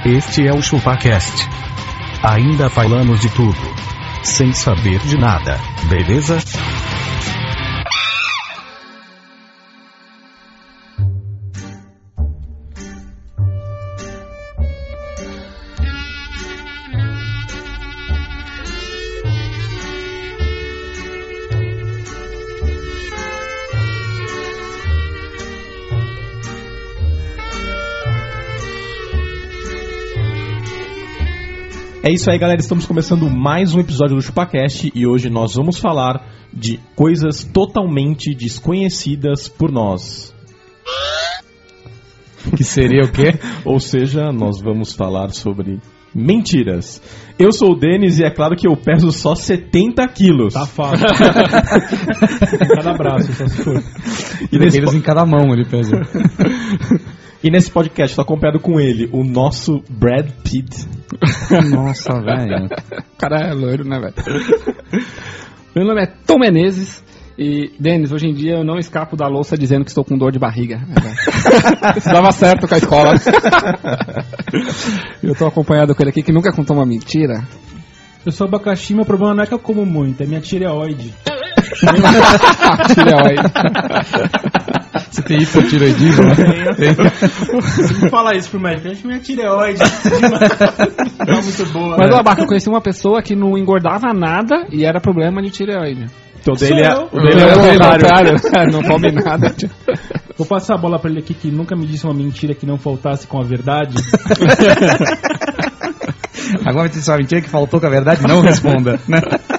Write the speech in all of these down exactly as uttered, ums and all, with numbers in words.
Este é o ChupaCast. Ainda falamos de tudo, sem saber de nada, beleza? É isso aí, galera, estamos começando mais um episódio do ChupaCast e hoje nós vamos falar de coisas totalmente desconhecidas por nós. Que seria o quê? Ou seja, nós vamos falar sobre mentiras. Eu sou o Denis e é claro que eu peso só setenta quilos. Tá fácil. Em cada braço, só se for. E nesse po- em cada mão ele pesa. E nesse podcast estou acompanhado com ele, o nosso Brad Pitt. Nossa, velho. O cara é loiro, né, velho? Meu nome é Tom Menezes e, Denis, hoje em dia eu não escapo da louça dizendo que estou com dor de barriga. Isso dava certo com a escola. Eu tô acompanhado com ele aqui que nunca contou uma mentira. Eu sou abacaxi, meu problema não é que eu como muito, é minha tireoide. Tireoide. Você tem hipotireoidismo? Não fala isso pro médico, acho que minha tireoide não é muito boa. Mas, ó, Abaca, eu conheci uma pessoa que não engordava nada e era problema de tireoide. Então dele é, eu. o dele é o contrário. Não come nada. Vou passar a bola pra ele aqui que nunca me disse uma mentira que não faltasse com a verdade. Agora me disse uma mentira que faltou com a verdade, não responda, né?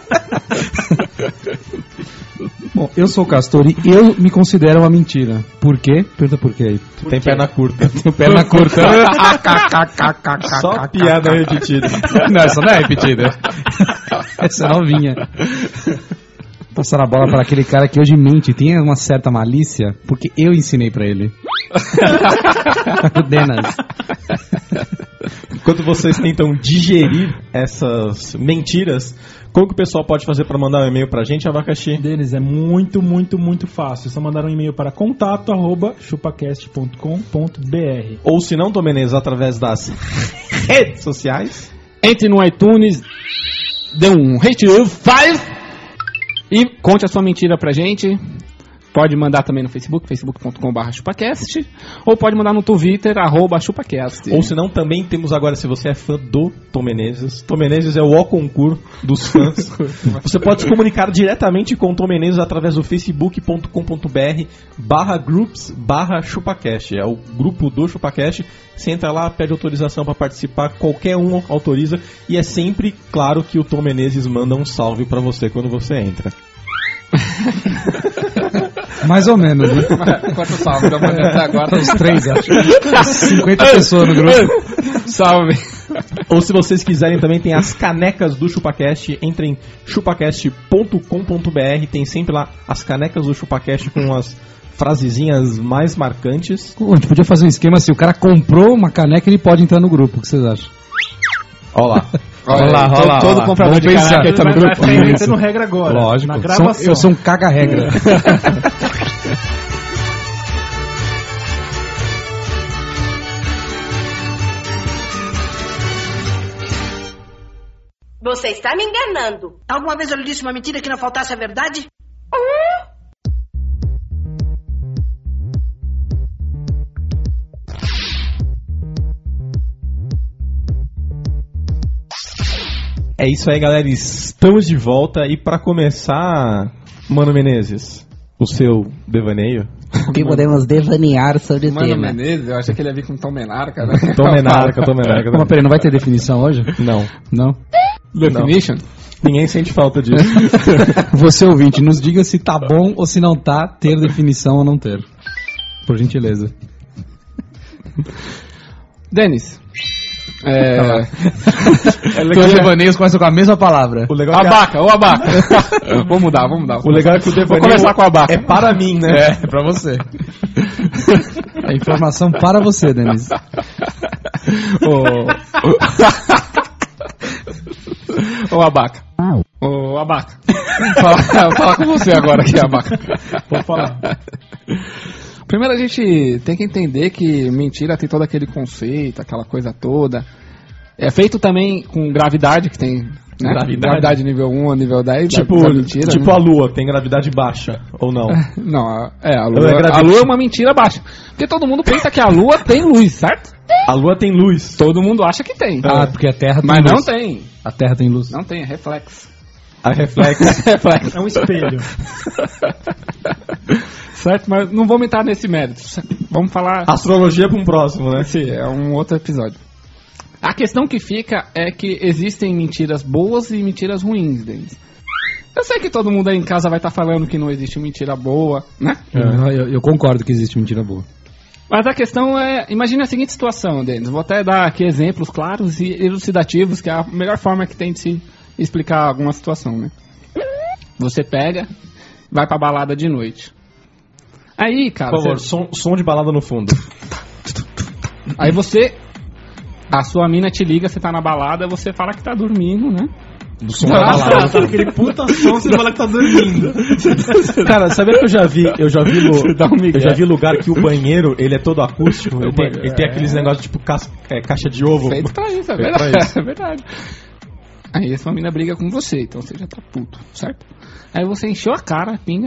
Bom, eu sou o Castor e eu me considero uma mentira. Por quê? Pergunta por quê aí. Por Tem quê? Perna curta. Tenho perna curta. Só piada repetida. Não, essa não é repetida. Essa é novinha. Passar a bola para aquele cara que hoje mente, tem uma certa malícia, porque eu ensinei pra ele. O Denas. Enquanto vocês tentam digerir essas mentiras, como que o pessoal pode fazer para mandar um e-mail pra gente, Abacaxi? Denis, é muito, muito, muito fácil. É só mandar um e-mail para contato arroba chupacast ponto com ponto br. Ou se não, Tom Menezes, através das redes sociais. Entre no iTunes, dê um rate cinco e conte a sua mentira pra gente. Pode mandar também no Facebook, facebook ponto com barra chupacast, ou pode mandar no Twitter, arroba chupacast. Ou se não, também temos agora, se você é fã do Tom Menezes, Tom Menezes é o O concurso dos fãs. Você pode se comunicar diretamente com o Tom Menezes através do facebook ponto com ponto br barra groups barra chupacast. É o grupo do ChupaCast. Você entra lá, pede autorização para participar, qualquer um autoriza, e é sempre claro que o Tom Menezes manda um salve para você quando você entra. Mais ou menos, né? Quanto salve da manhã até agora? Os três, acho. cinquenta pessoas no grupo. Salve. Ou se vocês quiserem também, tem as canecas do ChupaCast. Entrem em chupacast ponto com ponto br. Tem sempre lá as canecas do ChupaCast com as frasezinhas mais marcantes. A gente podia fazer um esquema assim, o cara comprou uma caneca e ele pode entrar no grupo. O que vocês acham? Olha lá. Olha lá, olha lá. Todo comprador de caneca entra no Vai, grupo. vai, vai metendo regra agora. Lógico. Na Sou- gravação. eu sou um caga-regra. Você está me enganando. Alguma vez eu lhe disse uma mentira que não faltasse a verdade? É isso aí, galera. Estamos de volta. E pra começar, Mano Menezes, o seu devaneio. O que podemos devanear sobre o Mano tema? Menezes, eu achei que ele ia vir com Tom Menarca, né? Tom Menarca, Tom Menarca. Mas peraí, não vai ter definição hoje? Não, Não? Definition? ninguém sente falta disso. Você ouvinte, nos diga se tá bom ou se não tá ter definição ou não ter. Por gentileza. Denis. É... Todos os devaneios começam com a mesma palavra. O legal é que a- Abaca, ô Abaca. Vamos mudar, vamos mudar. o legal é que o devaneio Vou começar com a Abaca. é para mim, né? É, é pra você. A informação para você, Denis. Ô, ô Abaca. Ô Abaca. Fala, fala com você agora aqui, Abaca. Pode falar. Primeiro a gente tem que entender que mentira tem todo aquele conceito, aquela coisa toda. É feito também com gravidade, que tem... Né? Gravidade. Gravidade nível um, nível dez. Tipo, da, da mentira, tipo né? a Lua, tem gravidade baixa, ou não? Não, a- é, a Ou lua é a gravidade? lua é uma mentira baixa. Porque todo mundo pensa que a lua tem luz, certo? A Lua tem luz. Todo mundo acha que tem. Ah, porque a Terra tem Mas não luz. tem. A Terra tem luz. Não tem, é reflexo. A reflexo. reflexo. É um espelho. Certo? Mas não vamos entrar nesse mérito. Vamos falar... Astrologia pra um próximo, né? Sim, é um outro episódio. A questão que fica é que existem mentiras boas e mentiras ruins, Denis. Eu sei que todo mundo aí em casa vai estar falando que não existe mentira boa, né? Eu, eu- eu concordo que existe mentira boa. Mas a questão é... Imagine a seguinte situação, Denis. Vou até dar aqui exemplos claros e elucidativos, que é a melhor forma que tem de se explicar alguma situação, né? Você pega, vai pra balada de noite. Aí, cara... Por favor, você- som, som de balada no fundo. Aí você... A sua mina te liga, você tá na balada, você fala que tá dormindo, né? Do som da Nossa, balada. Tá aquele puta som, você fala que tá dormindo. Cara, sabia que eu já vi, eu já vi, lu- Dá um migué. eu já vi lugar que o banheiro, ele é todo acústico, ele tem, banheiro, ele tem aqueles negócios tipo cas- é, caixa de ovo. Feito pra isso, é Feito pra verdade. isso. É verdade. Aí essa mina briga com você, então você já tá puto, certo? Aí você encheu a cara, pinga.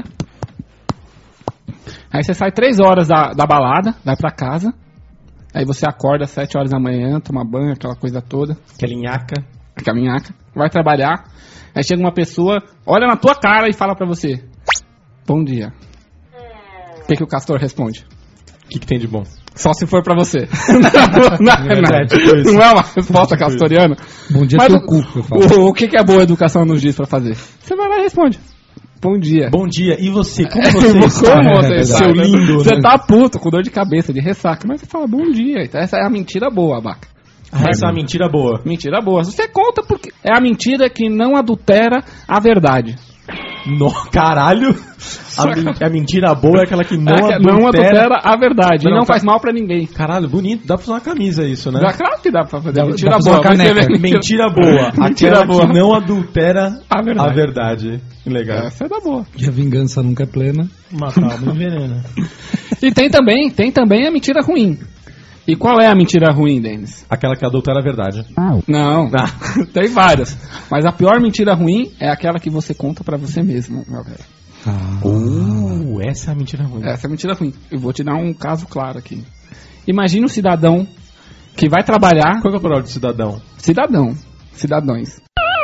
Aí você sai três horas da, da balada, vai pra casa. Aí você acorda às sete horas da manhã, toma banho, aquela coisa toda, Aquela nhaca. aquela minhaca, vai trabalhar. Aí chega uma pessoa, olha na tua cara e fala pra você: bom dia. O que, que o Castor responde? O que, que tem de bom? Só se for pra você. não, não, não, É, tipo isso. não é uma resposta castoriana. Bom dia, Mas teu o, cu, eu falo. o, o que, que a boa educação nos diz pra fazer? Você vai lá e responde: bom dia. Bom dia, e você? Como Como você está? você É, está? seu lindo. Você né? tá puto, com dor de cabeça, de ressaca, mas você fala bom dia. Então essa é a mentira boa, abaca. Ah, essa é uma mentira boa. Mentira boa. Você conta porque é a mentira que não adultera a verdade. No, caralho! A, men- a mentira boa é aquela que não, É que adultera. não adultera a verdade. Não, e não não, faz mal pra ninguém. Caralho, bonito. Dá pra fazer uma camisa isso, né? Dá, claro que dá pra fazer. Dá- mentira dá pra fazer boa. uma vai ser caneca. Mentira boa. Mentira Aquela boa. que não adultera A verdade. a verdade. Legal. Essa é da boa. E a vingança nunca é plena. Uma calma envenena. E tem também, tem também a mentira ruim. E qual é a mentira ruim, Denis? Aquela que adultera a verdade. Não, tem várias. Mas a pior mentira ruim é aquela que você conta pra você mesmo, meu velho. Uh, essa é a mentira ruim. Essa é a mentira ruim. Eu vou te dar um caso claro aqui. Imagina um cidadão que vai trabalhar... Qual que é o plural de cidadão? Cidadão. Cidadãos.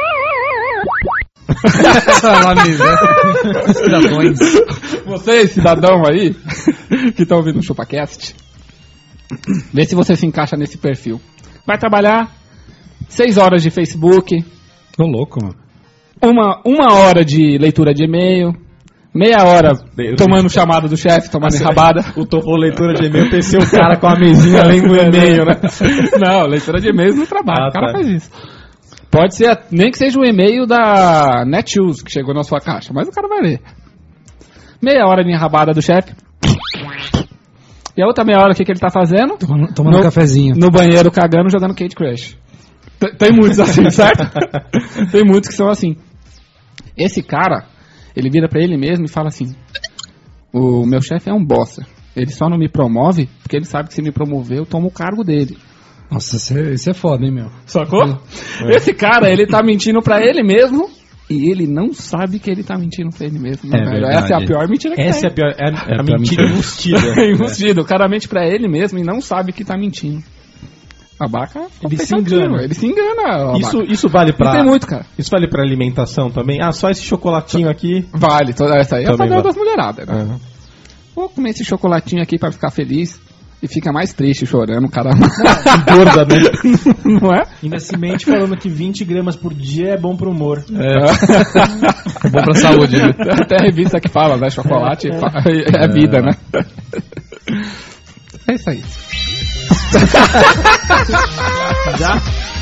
Cidadões. Vocês, cidadão aí, que estão ouvindo o ChupaCast, vê se você se encaixa nesse perfil. Vai trabalhar seis horas de Facebook, Tô louco, mano. uma, uma hora de leitura de e-mail, meia hora Deus tomando chamada do chefe, tomando enrabada. O topo leitura de e-mail pensei o cara com a mesinha lendo o e-mail, né? Não, leitura de e-mails no trabalho, Ah, o cara tá. faz isso. Pode ser, nem que seja o e-mail da Netshoes que chegou na sua caixa, mas o cara vai ler. Meia hora de enrabada do chefe. E a outra meia hora, o que, que ele tá fazendo? Tomando, tomando No- um cafezinho. No banheiro cagando, jogando Candy Crush. Tem, tem muitos assim, certo? Tem muitos que são assim. Esse cara, ele vira pra ele mesmo e fala assim: o meu chefe é um bosta. Ele só não me promove porque ele sabe que se me promover eu tomo o cargo dele. Nossa, isso é, isso é foda, hein, meu? Sacou? Esse cara, ele tá mentindo pra ele mesmo e ele não sabe que ele tá mentindo pra ele mesmo. Meu É velho. verdade. Essa é a pior mentira que Essa é tem. a pior. É, a- É a a pior mentira mentira. embustida. É enrustido. O cara mente pra ele mesmo e não sabe que tá mentindo. Abaca, Ele se pensativo, engana. Ele se engana. Isso, Abaca. isso vale E pra. tem muito, cara. Isso vale pra alimentação também? Ah, só esse chocolatinho aqui. Vale, toda essa aí é a Também favela vale. das mulheradas, né? Aham. Vou comer esse chocolatinho aqui pra ficar feliz. E fica mais triste chorando, cara. Gorda, né? Não é? Ainda se mente falando que vinte gramas por dia é bom pro humor. É. Bom pra saúde, né? Tem até a revista que fala, né? Chocolate é, é vida, né? É isso aí. Já?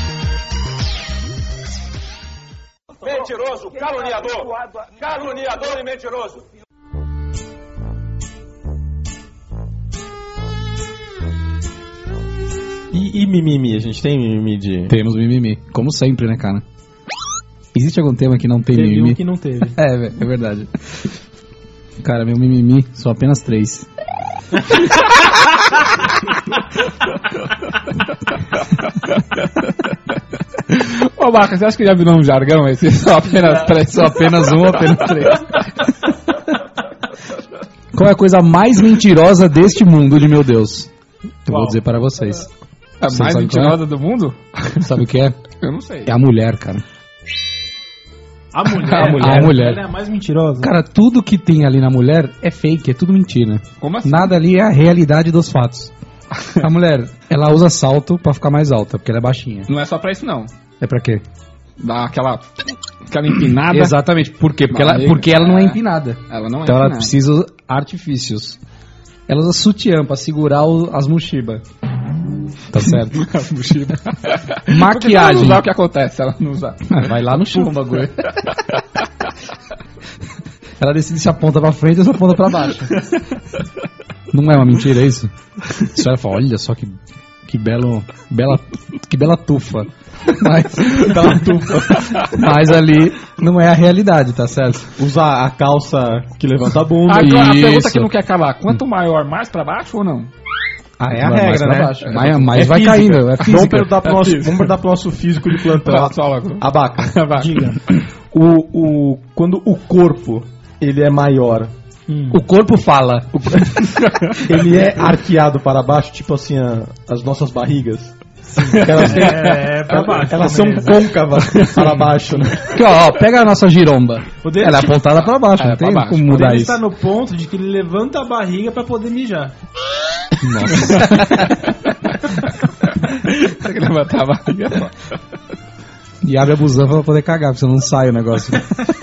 Mentiroso, caluniador, caluniador e mentiroso. E, e mimimi? A gente tem mimimi de. Temos mimimi. Como sempre, né, cara? Existe algum tema que não tem Teve mimimi? um que não teve. É, vé- é verdade. Cara, meu mimimi são apenas três. Ô, Baca, você acha que já virou um jargão esse? Só apenas três, só apenas um, apenas três. Qual é a coisa mais mentirosa deste mundo de meu Deus? Eu Qual? vou dizer para vocês. A Vocês mais sabem qual é? mentirosa do mundo? Sabe o que é? Eu não sei. É a mulher, cara. A mulher, A mulher. A mulher. Ela é a mais mentirosa. Cara, tudo que tem ali na mulher é fake, é tudo mentira. Como assim? Nada ali é a realidade dos fatos. A mulher, ela usa salto pra ficar mais alta, porque ela é baixinha. Não é só pra isso, não. É pra quê? Dá aquela, aquela empinada. Exatamente. Por quê? Porque, ela, Barriga. porque ela não é É. empinada. Ela não é Então ela empinada. precisa usar artifícios. Ela usa sutiã pra segurar o- as mochibas. Tá certo? Mochila. Porque se ela não Maquiagem. usar, o que acontece? Se ela não usar. Vai lá no chão o bagulho. Ela decide se aponta pra frente ou se aponta pra baixo. Não é uma mentira isso? A senhora fala, olha só que, que belo, bela, que bela tufa. Mas, bela tufa. Mas ali não é a realidade, tá certo? Usar a calça que levanta a bunda. Agora, a pergunta Isso. que não quer acabar. Quanto maior, mais pra baixo ou não? Ah, é a vai mais regra, pra né? baixo. Mais, mais É vai física. caindo, é Vamos física. perguntar, pro É nosso, física. vamos perguntar pro nosso físico de plantão. Fala, fala. Abaca. Vai. Diga. O, o, quando o corpo ele é maior, O corpo fala. ele é arqueado para baixo, tipo assim, a- as nossas barrigas. Que elas têm- É, é pra baixo. elas são também. côncavas para baixo, né? Aqui, ó, ó, pega a nossa giromba. O dele, Ela é tipo, apontada pra baixo, É, não pra tem baixo. como o mudar dele isso. está no ponto de que ele levanta a barriga pra poder mijar. Tem que levantar a barriga. E abre a busanfa pra poder cagar, porque senão não sai o negócio.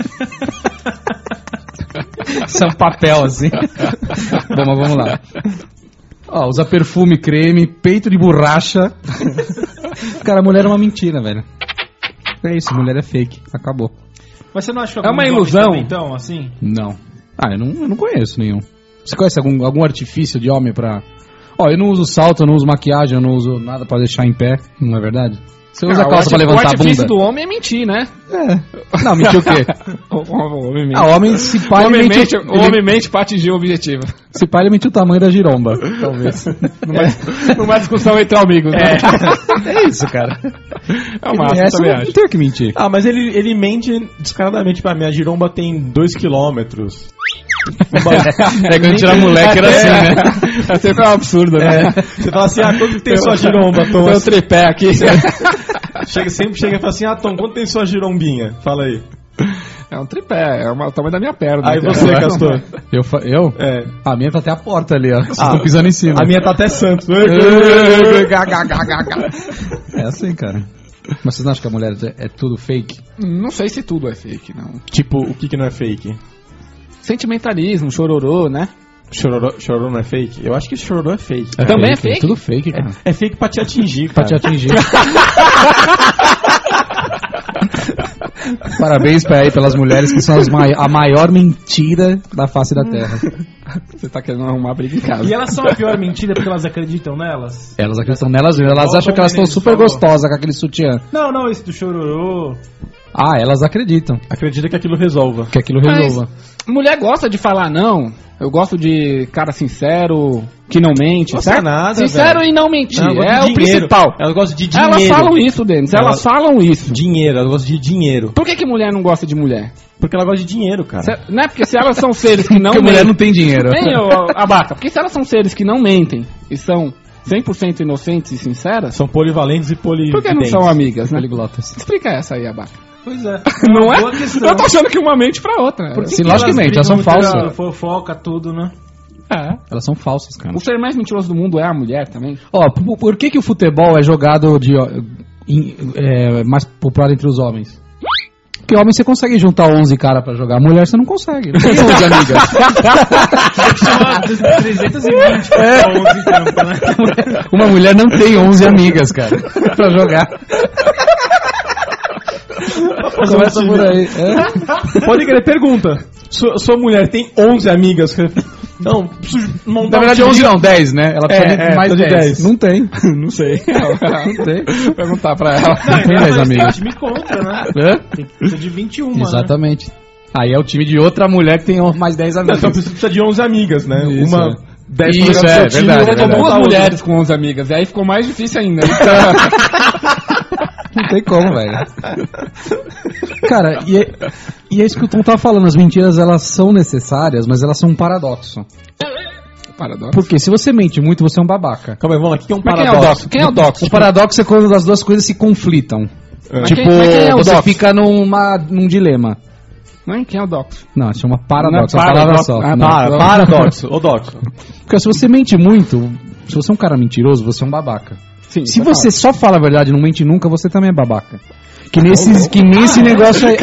Isso é um papel assim. Bom, mas vamos lá. Ó, usa perfume, creme, peito de borracha. Cara, a mulher é uma mentira, velho. É isso, mulher é fake. Acabou. Mas você não acha que É uma alguns homens ilusão. também, então, assim? Não. Ah, eu não, eu não conheço nenhum. Você conhece algum, algum artifício de homem pra... Ó, eu não uso salto, eu não uso maquiagem, eu não uso nada pra deixar em pé. Não é verdade? Você usa Ah, calça o pra arti- levantar O a artifício bunda? do homem é mentir, né? É. Não, mentiu o quê? O, o, o homem mente. Ah, o homem se O pá, ele homem mente, mente, o ele- homem mente pra atingir o objetivo. se pá, ele mente o tamanho da giromba. Talvez. Numa, numa discussão entre amigos, né? É isso, cara. É o De máximo, resto, também não acho. tem o que mentir. Ah, mas ele, ele mente descaradamente pra mim. A giromba tem dois quilômetros. É quando a gente era moleque, era assim, né? É sempre um absurdo, né? Você fala assim, ah, quanto que tem sua giromba, Tom? Tem um tripé aqui. Chega, sempre chega e fala assim, ah, Tom, quanto tem sua girombinha? Fala aí. É um tripé, é uma- o tamanho da minha perna. Aí né? você, É. Castor. Eu? fa- Eu? É. A minha tá até a porta ali, ó. Vocês Ah, estão pisando em cima. A minha tá até Santos. É assim, cara. Mas vocês não acham que a mulher é, é tudo fake? Não sei se tudo é fake, não. Tipo, o que que não é fake? Sentimentalismo, chororô, né? Chororô, chororô não é fake? Eu acho que chororô é fake. É Também é fake? tudo fake, cara. É fake pra te atingir, Pra cara. te atingir. Parabéns pra aí pelas mulheres que são as mai- a maior mentira da face da Terra. Você tá querendo arrumar briga em casa. E elas são a pior mentira porque elas acreditam nelas? Elas acreditam nelas mesmas. Elas Igual acham o que elas estão Menezes super falou. gostosas com aquele sutiã. Não, não, esse do chororô. Ah, elas acreditam Acredita que aquilo resolva. que aquilo Mas resolva. mulher gosta de falar não. Eu gosto de cara sincero, que não mente, Gosta certo? nada, Sincero velho. e não mentir. Não, ela gosta é de o dinheiro. principal. Elas gostam de dinheiro. Elas falam isso, Denis. Elas Ela- falam isso. Dinheiro, elas gostam de dinheiro. Por que, que mulher não gosta de mulher? Porque ela gosta de dinheiro, cara. Se- não é porque se elas são seres que não Porque a mulher mentem. não tem dinheiro. Nem eu, Abaca. Porque se elas são seres que não mentem e são cem por cento inocentes e sinceras, São polivalentes e poli. por que não são amigas, né? Poliglotas. Explica essa aí, Abaca. Pois é. Não Uma é? boa questão. Eu tô achando que uma mente pra outra. Por que Sim, que logicamente, elas são brigam muito, falsas. ah, Fofoca, tudo, né? É. Elas são falsas, cara. O ser mais mentiroso do mundo é a mulher também. Ó, por, por que que o futebol é jogado de, ó, em- é, mais popular entre os homens? Porque homem você consegue juntar onze caras pra jogar, mulher você não consegue. Não tem onze amigas. Chama trezentos e vinte pra onze em campo, né? Uma mulher não tem onze amigas, cara, pra jogar. Começa por aí. É? Pode querer, pergunta. Sua, sua mulher tem onze amigas? Não, preciso montar Na verdade, um onze time. não, dez, né? Ela precisa É, de é, mais precisa de dez. dez. Não tem. Não sei. Não tem. Vou perguntar pra ela. Não tem dez Mas amigas. tem time contra, né? Hã? Tem que ser de vinte e um, né? Exatamente. Aí é o time de outra mulher que tem mais dez Não, amigas. então precisa de onze amigas, né? Isso, Uma é. dez Isso, programas é, do seu time, verdade, eu vou verdade. montar Duas outro. mulheres com onze amigas. E aí ficou mais difícil ainda. Não tem como, velho. Cara, e é, e é isso que o Tom tava falando. As mentiras, elas são necessárias, mas elas são um paradoxo. Paradoxo. Porque se você mente muito, você é um babaca. Calma aí, vamos lá, o que é um Mas quem é o paradoxo? doxo? Quem é o doxo? O paradoxo é quando as duas coisas se conflitam. Mas Tipo, quem- mas quem é o você doxo? fica numa, num dilema. Não, quem é o doxo? Não, chama paradoxo, Não é é uma palavra paradoxo. só. Ah, Não. Para, paradoxo, ô doxo. Porque se você mente muito, se você é um cara mentiroso, você é um babaca. Sim, Se é você só fala a verdade e não mente nunca, você também é babaca. Que nesse, que nesse negócio aí.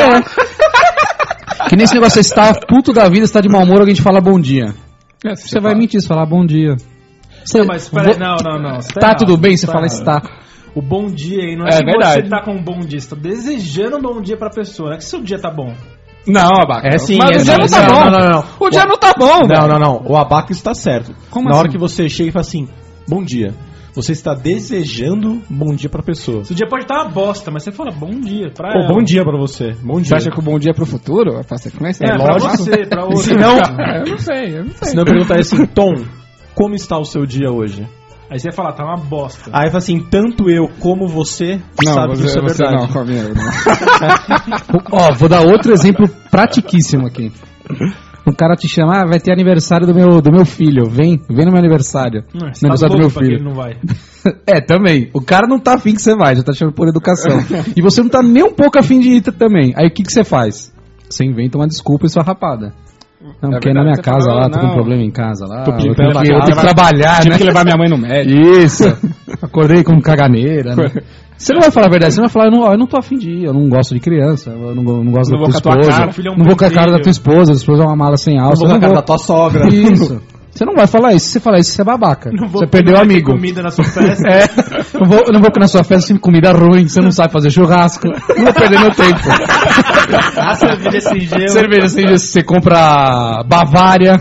É. Que nesse negócio aí, você tá puto da vida, você tá de mau humor, alguém te fala bom dia. É, Você vai mentir, você fala bom dia. Você, Não, mas peraí, vo- não, não, não. você Tá errado, tudo bem? Você tá fala errado. está. O bom dia aí não é, É que verdade. você tá com um bom dia, você tá desejando um bom dia pra pessoa, não é que seu dia tá bom. Não, abaca. É sim, Mas é o dia sim. não tá Não, bom. não, não, não. O dia não tá bom, Não, velho. não, não. O abaca está certo. Como Na hora assim? que você chega e fala assim, bom dia. Você está desejando bom dia pra pessoa. Seu dia pode estar uma bosta, mas você fala bom dia pra Pô, ela. bom dia pra você. Bom Você dia. acha que o bom dia é pro futuro? Pra sequência? É, pra lógico. você, pra outra. Se não, É, eu não sei, eu não sei. se não perguntar assim, Tom, como está o seu dia hoje? Aí você vai falar, tá uma bosta. Aí fala assim, tanto eu como você Não, sabe você, que isso é você verdade. não, Fabinho, não. Ó, vou dar outro exemplo pratiquíssimo aqui. Um cara te chama, ah, vai ter aniversário do meu, do meu filho, vem, vem no meu aniversário. Não, No você tá aniversário do meu louco pra que filho. ele não vai. É, também. O cara não tá afim que você vai, já tá chamando por educação. E você não tá nem um pouco afim de ir t- também. Aí o que, que você faz? Você inventa uma desculpa e sua rapada. Não, É porque na verdade, minha você casa fala, lá, tô com não. um problema em casa lá. Tô Eu pedindo tenho pra que, eu levar- tenho que trabalhar, Tive né? que levar minha mãe no médico. Isso. Acordei com caganeira, né? Você não vai falar a verdade, você não vai falar, eu não, ó, eu não tô afim de ir, eu não gosto de criança, eu não, go- não gosto Não da vou tua com a tua esposa, cara, filho é um não vou com a cara da pentelho. tua esposa, a esposa é uma mala sem alça. Não vou eu na casa da tua sogra. Isso. Você não vai falar isso, se você falar isso, você é babaca. Não vou Você perdeu o não vai ter amigo. comida na sua festa. É, eu, vou, eu não vou na sua festa sem comida ruim, você não sabe fazer churrasco, não vou perder meu tempo. Ah, cerveja sem gelo. Cerveja sem gelo, você compra Bavária.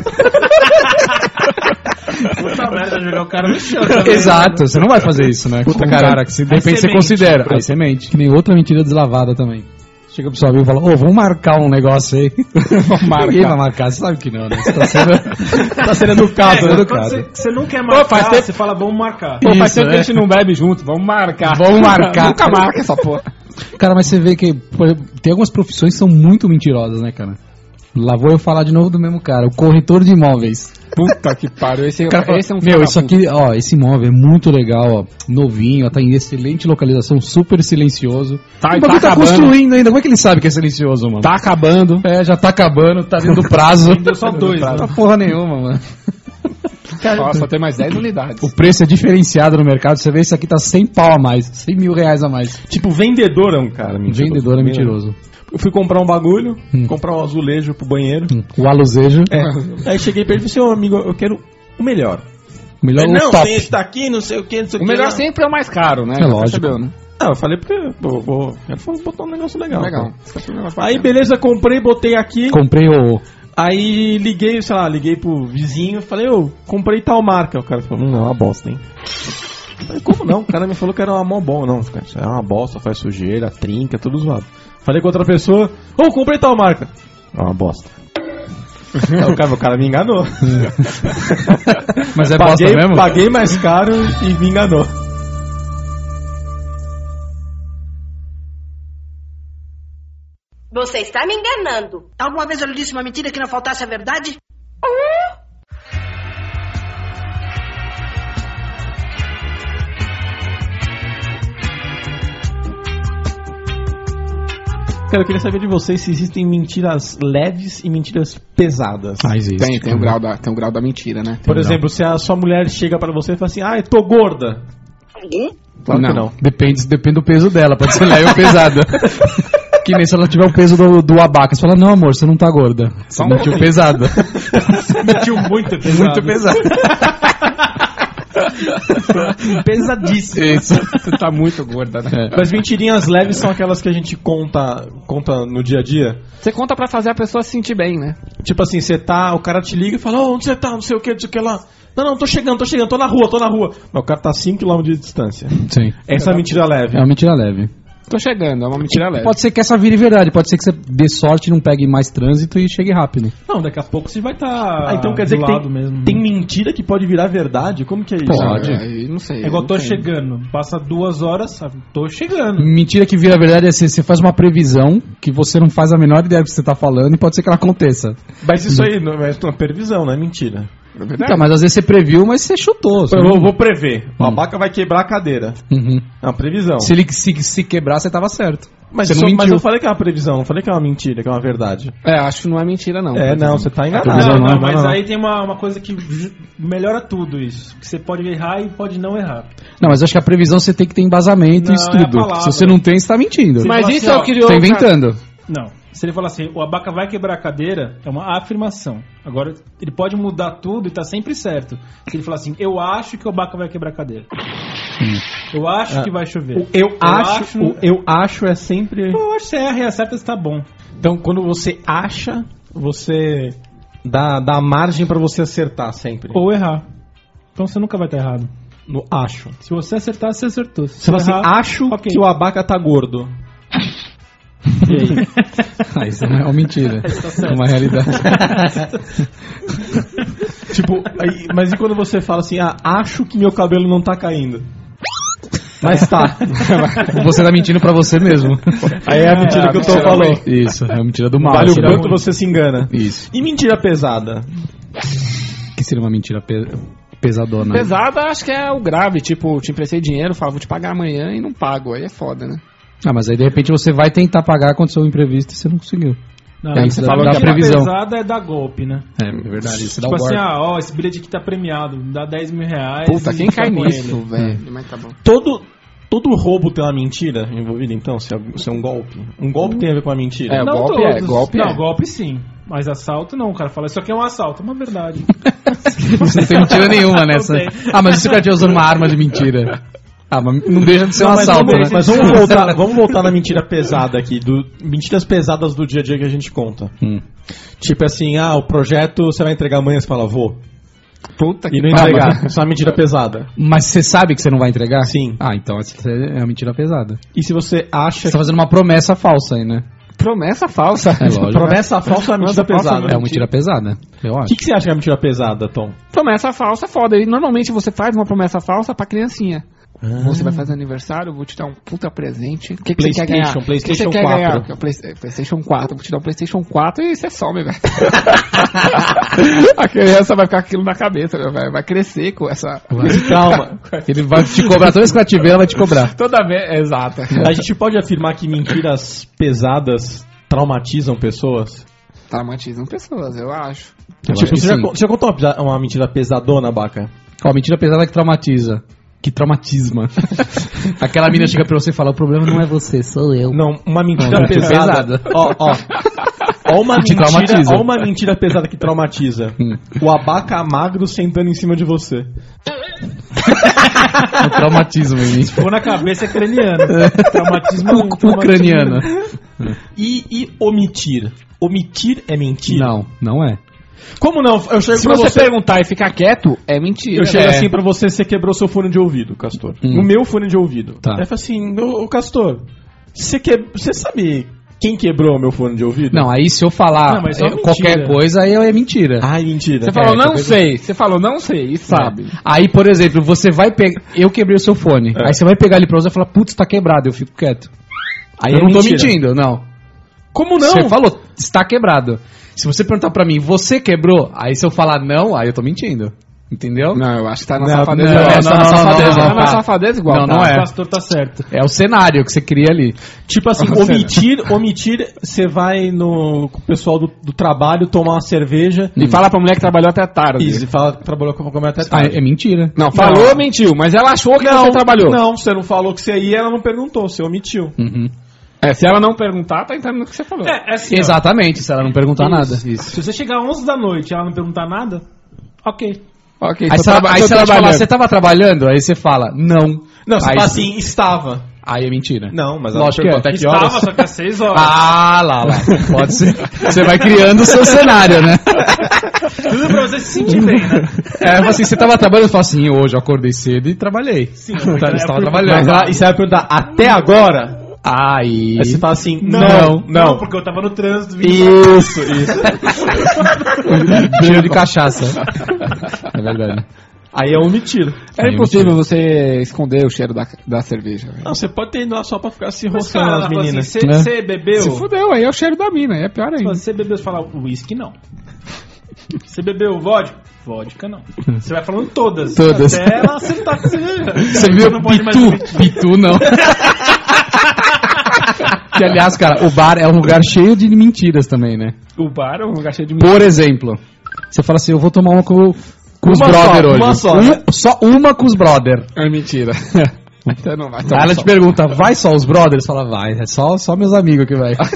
Puta merda, jogar o cara no chão também. Exato, você não vai fazer isso, né? Com um cara que se, de Aí repente você você mente. considera. Aí você mente. Que nem outra mentira deslavada também. Chega pro seu amigo e fala, ô, vamos marcar um negócio aí. Vamos marcar. Ninguém vai marcar, você sabe que não, né? Você tá sendo, tá sendo educado, É, né? quando Educado. você, você não quer marcar, faz tempo- você fala, vamos marcar. Pô, faz Isso, tempo que né? a gente não bebe junto, vamos marcar. Vamos marcar. Nunca marca essa porra. Cara, mas você vê que por exemplo, tem algumas profissões que são muito mentirosas, né, cara? Lá vou eu falar de novo do mesmo cara, o corretor de imóveis. Puta que pariu, esse, O cara fala, esse é um meu, filho isso da puta. aqui, ó, esse imóvel é muito legal, ó, novinho, ó, tá em excelente localização, super silencioso. Tá, o e bagulho tá tá acabando. construindo ainda, como é que ele sabe que é silencioso, mano? Tá acabando. É, já tá acabando, tá dentro do prazo. Deu só dois, Não né? tá porra nenhuma, mano. Ó, só tem mais dez unidades. O preço é diferenciado no mercado, você vê isso aqui tá cem pau a mais, cem mil reais a mais. Tipo, vendedor é um cara mentiroso. Vendedor é mentiroso. Eu fui comprar um bagulho, Hum. comprar um azulejo pro banheiro. O aluzejo, É. Aí cheguei pra ele e falei, seu amigo, eu quero o melhor. o melhor, não, o top. tem esse daqui, não sei o que, não sei o O que. melhor lá. sempre é o mais caro, né? É Já lógico. percebeu, né? Ah, eu falei porque eu vou, quero botar um negócio legal. Legal. pô. Aí, beleza, comprei, botei aqui. Comprei o... Aí liguei, sei lá, liguei pro vizinho, falei, ô, comprei tal marca. O cara falou, não, é uma bosta, hein? Eu falei, como não? O cara me falou que era uma mó bom. Não, cara, isso é uma bosta, faz sujeira, trinca, tudo zoado. Falei com outra pessoa, ô, comprei tal marca. É uma bosta. Aí o, cara, o cara me enganou. Mas é paguei, bosta mesmo? paguei mais caro e me enganou. Você está me enganando. Alguma vez eu lhe disse uma mentira que não faltasse a verdade? Cara, eu queria saber de vocês se existem mentiras leves e mentiras pesadas. Ah, existe. Tem, tem o grau da, tem o grau da mentira, né? Por exemplo, se a sua mulher chega pra você e fala assim, ah, eu tô gorda. Claro que não. Depende, depende do peso dela, pode ser leve ou pesada. Que nem se ela tiver o peso do, do abaca. Você fala, não amor, você não tá gorda. Você Só um mentiu pouquinho. pesada. Mentiu muito pesado. Muito pesada. Pesadíssimo. Isso. Você tá muito gorda, né? Mas mentirinhas leves são aquelas que a gente conta, conta no dia a dia. Você conta pra fazer a pessoa se sentir bem, né? Tipo assim, você tá, o cara te liga e fala, ô, onde você tá, não sei o que, não sei o que lá. Não, não, tô chegando, tô chegando, tô na rua, tô na rua. Mas o cara tá cinco quilômetros de distância. Sim. Essa é a mentira leve. É uma mentira leve. Tô chegando, é uma mentira leve. Pode ser que essa vire verdade, pode ser que você dê sorte, não pegue mais trânsito e chegue rápido. Não, daqui a pouco você vai estar tá Ah, então quer dizer que tem, mesmo. tem mentira que pode virar verdade? Como que é isso? Pode. É, não sei. É igual não tô sei. chegando. Passa duas horas, sabe? Tô chegando. Mentira que vira verdade é assim, você faz uma previsão que você não faz a menor ideia do que você tá falando e pode ser que ela aconteça. Mas isso aí não é uma previsão, não é mentira. É verdade. Então, mas às vezes você previu, mas você chutou. Você Eu não- vou, vou prever. O abaca vai quebrar a cadeira. Uhum. É uma previsão. Se ele se, se quebrar, você tava certo. Mas, você isso- não mas mentiu. eu falei que é uma previsão, não falei que é uma mentira, que é uma verdade. É, acho que não é mentira, não. É, não, você tá enganado. previsão Não, não, não, não, mas não. aí tem uma, uma coisa que ju- melhora tudo isso. Que você pode errar e pode não errar. Não, mas eu acho que a previsão você tem que ter embasamento Não, e estudo. é a palavra. Se você não tem, você tá mentindo. Mas Você isso fala é o assim, que ó, eu... Tá inventando. Não. Se ele falar assim, o abaca vai quebrar a cadeira, é uma afirmação. Agora, ele pode mudar tudo e tá sempre certo. Se ele falar assim, eu acho que o abaca vai quebrar a cadeira. Eu acho Ah, que vai chover. O eu, acho, o eu acho é sempre... Eu acho que você erra e acerta, está bom. Então, quando você acha, você dá, dá margem pra você acertar sempre. Ou errar. Então você nunca vai estar errado. No acho. Se você acertar, você acertou. Se Você fala assim, errar, acho ok. que o abaca tá gordo. E aí? Ah, isso não é uma mentira. certo. É uma realidade. Tipo, aí, mas e quando você fala assim, ah, acho que meu cabelo não tá caindo? Mas tá. Você tá mentindo pra você mesmo. Aí é a mentira que eu tô mentira falando. Isso, é a mentira do mal. Vale o Mentira quanto ruim. você se engana. Isso. E mentira pesada? Que seria uma mentira pe- pesadona. Pesada, acho que é o grave. Tipo, te emprestei dinheiro, falo, vou te pagar amanhã e não pago. Aí é foda, né? Ah, mas aí de repente você vai tentar pagar, aconteceu um imprevisto e você não conseguiu. Não, É, você você falou dá que a previsão. pesada é dar golpe, né? É, é verdade. Você dá Tipo o assim, golpe. ah, ó, esse bilhete aqui tá premiado, dá dez mil reais. Puta, e quem fica cai com nisso, ele. velho? Mas tá bom. Todo, todo roubo tem uma mentira envolvida, então? Se é, se é um golpe? Um golpe tem a ver com a mentira? É, Não golpe é, todos. golpe Não, é. golpe sim. Mas assalto não, o cara fala, isso aqui é um assalto, é uma verdade. Você não tem mentira nenhuma nessa. Não tem. Ah, mas e se o cara estiver usando uma arma de mentira? Ah, mas não deixa de ser um Não, mas assalto, vamos, né? mas vamos voltar, vamos voltar na mentira pesada aqui, do, mentiras pesadas do dia a dia que a gente conta. Hum. Tipo assim, ah, o projeto você vai entregar amanhã, você fala, vou. Puta que E não Ah, entregar. Isso é uma mentira pesada. Mas você sabe que você não vai entregar? Sim. Ah, então essa é uma mentira pesada. E se você acha Você tá fazendo uma promessa falsa aí, né? promessa falsa. É lógico. promessa falsa é uma mentira Promessa falsa pesada? É uma mentira pesada, eu O acho. que, que você acha que é mentira pesada, Tom? Promessa falsa é foda. E normalmente você faz uma promessa falsa pra criancinha. Você vai fazer aniversário, eu vou te dar um puta presente. O que, que você quer ganhar? PlayStation, O que que você PlayStation quer quatro. ganhar? Que é o Play- PlayStation quatro. Vou te dar um PlayStation quatro e você some, velho. A criança vai ficar com aquilo na cabeça, né, vai, vai crescer com essa. Calma. Ele vai te cobrar, toda vez que ela te ver, ela vai te cobrar. Toda vez. Exato. A gente pode afirmar que mentiras pesadas traumatizam pessoas? Traumatizam pessoas, eu acho. Eu acho Tipo, que você já, sim. con- você já contou uma, pesa- uma mentira pesadona, Baca? Ó, mentira pesada que traumatiza. Que traumatisma. Aquela mina chega pra você e fala, o problema não é você, sou eu. Não, uma mentira Não, mentira pesada. pesada. Ó, ó. Ó uma, Que mentira, traumatiza. ó uma mentira pesada que traumatiza. Hum. O abaca magro sentando em cima de você. O traumatismo em mim. Ficou na cabeça é craniano. Traumatismo U- ucraniano. E, e omitir? Omitir é mentira? Não, não é. Como não? Eu chego Se pra você, você... perguntar e ficar quieto, é mentira. Eu chego É. assim pra você, você quebrou seu fone de ouvido, Castor. Hum. O meu fone de ouvido. Tá. Aí eu falo assim, ô, ô, Castor, você, que... você sabe quem quebrou o meu fone de ouvido? Não, aí se eu falar Não, mas isso é eh, uma qualquer mentira. coisa, aí é mentira. Ai, mentira. Você falou, É, não qualquer sei. Você falou, não sei, e sabe. Aí, por exemplo, você vai pegar. Eu quebrei o seu fone. É. Aí você vai pegar ele pra usar e falar, putz, tá quebrado. Eu fico quieto. Aí eu é não tô mentira. mentindo, não. Como não? Você falou, está quebrado. Se você perguntar pra mim, você quebrou? Aí se eu falar não, aí eu tô mentindo. Entendeu? Não, eu acho que tá na Não, safadeza. não, É, não, tá não, na não, safadeza. não, Tá não, na tá. safadeza igual. Não, tá? não é. O pastor tá certo. É o cenário que você cria ali. Tipo assim, Nossa, omitir, omitir, você vai no com o pessoal do, do trabalho tomar uma cerveja E fala pra mulher que trabalhou até tarde. e fala que trabalhou com a até Ah, tarde. é, é mentira. Não, falou ou mentiu, mas ela achou que você trabalhou. Não, você não falou que você ia, ela não perguntou, você omitiu. Uhum. É, se ela não perguntar, tá entrando no que você falou. É, é assim, ó. Exatamente, se ela não perguntar Isso. nada. Se você chegar às onze da noite e ela não perguntar nada, ok. Ok, Aí, tô se ela, traba- aí tô se ela te falar, trabalhando. você tava trabalhando? Aí você fala, não. Não, você aí, fala assim, estava. Aí é mentira. Não, mas ela Lógico que perguntou é. até que Estava, horas. só que às seis horas. Ah, lá, lá. Pode ser. Você vai criando o seu cenário, né? Tudo pra você se sentir bem, né? É, assim, você tava trabalhando, eu falo assim, hoje eu acordei cedo e trabalhei. Sim, Tá, é você tava por- trabalhando. Mas ela, e você vai perguntar, até agora? Aí. Aí você fala assim, Não, não, não, não. porque eu tava no trânsito. vindo Isso, isso. Cheiro de cachaça. É verdade. Aí é uma mentira. É impossível você esconder o cheiro da, da cerveja. velho. Não, você pode ter ido lá só pra ficar se Mas, roçando cara, as ela fala meninas. assim, É. você bebeu? Se fudeu, aí é o cheiro da mina, aí é pior ainda. Você bebeu, você fala uísque, não. Você bebeu vodka? Vodka, não. Você vai falando todas. Todas. Até ela acertar com você. Você viu não pode mais Pitu? repetir. Pitu não. Que, aliás, cara, o bar é um lugar cheio de mentiras também, né? O bar é um lugar cheio de Por exemplo, você fala assim, eu vou tomar uma com, com os Uma brother só, hoje. uma só, Um- né? só uma com os brother. É mentira. Então não vai. Aí ela te pergunta, vai só os brothers? Fala, vai, é só, só meus amigos que vai.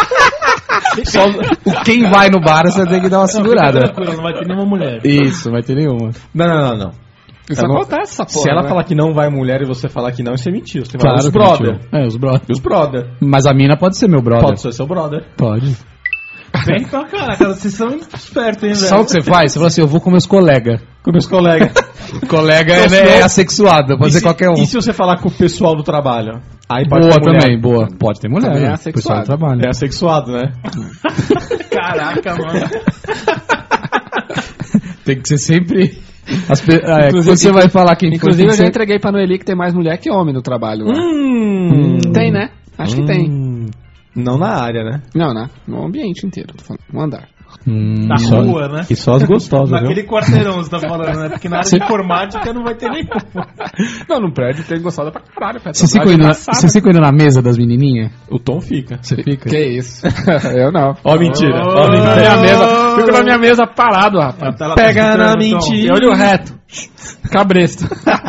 Só o- quem vai no bar, você tem que dar uma segurada. Tranquilo, não vai ter nenhuma mulher. Isso, vai ter nenhuma. Não, não, não, não. Isso Ela não- acontece, essa porra. Se ela né? falar que não vai mulher e você falar que não, isso é mentira. Você fala, Claro os que brother. mentiu. É, os brother. Os brother. Mas a mina pode ser meu brother. Pode ser seu brother. Pode. Vem pra cá, cara. Vocês são espertos, hein, velho? Sabe o que você faz? Você fala assim, eu vou com meus colegas. Com meus colegas. Colega Então, é, se é não- assexuado, pode E ser se- qualquer um. E se você falar com o pessoal do trabalho? Aí pode Boa ter mulher. também, boa. Pode ter mulher, Também é né? assexuado. Pessoal do trabalho. É assexuado, né? Caraca, mano. Tem que ser sempre... As pe... ah, é, Inclusive- quando você vai falar quem foi, Inclusive, tem eu que já ser... entreguei pra Noeli que tem mais mulher que homem no trabalho lá. Hum. Tem, né? Acho que tem. Hum. Não na área, né? Não, né? No ambiente inteiro, tô falando. No andar. Hum, Na só- rua, né? E só as gostosas, Naquele viu? quarteirão você tá falando, né? Porque na área de informática não vai ter nenhum. Não, no prédio tem gostado pra caralho. Vocês ficam indo, na- vocês ficam indo na mesa das menininhas? O Tom fica. Você fica? Que isso? Eu não. Ó, mentira. Oh. Ó, Fico na mentira. minha mesa, fico na minha mesa parado, rapaz. Tá lá Pega pra na então. mentira. E olho reto. Cabresto.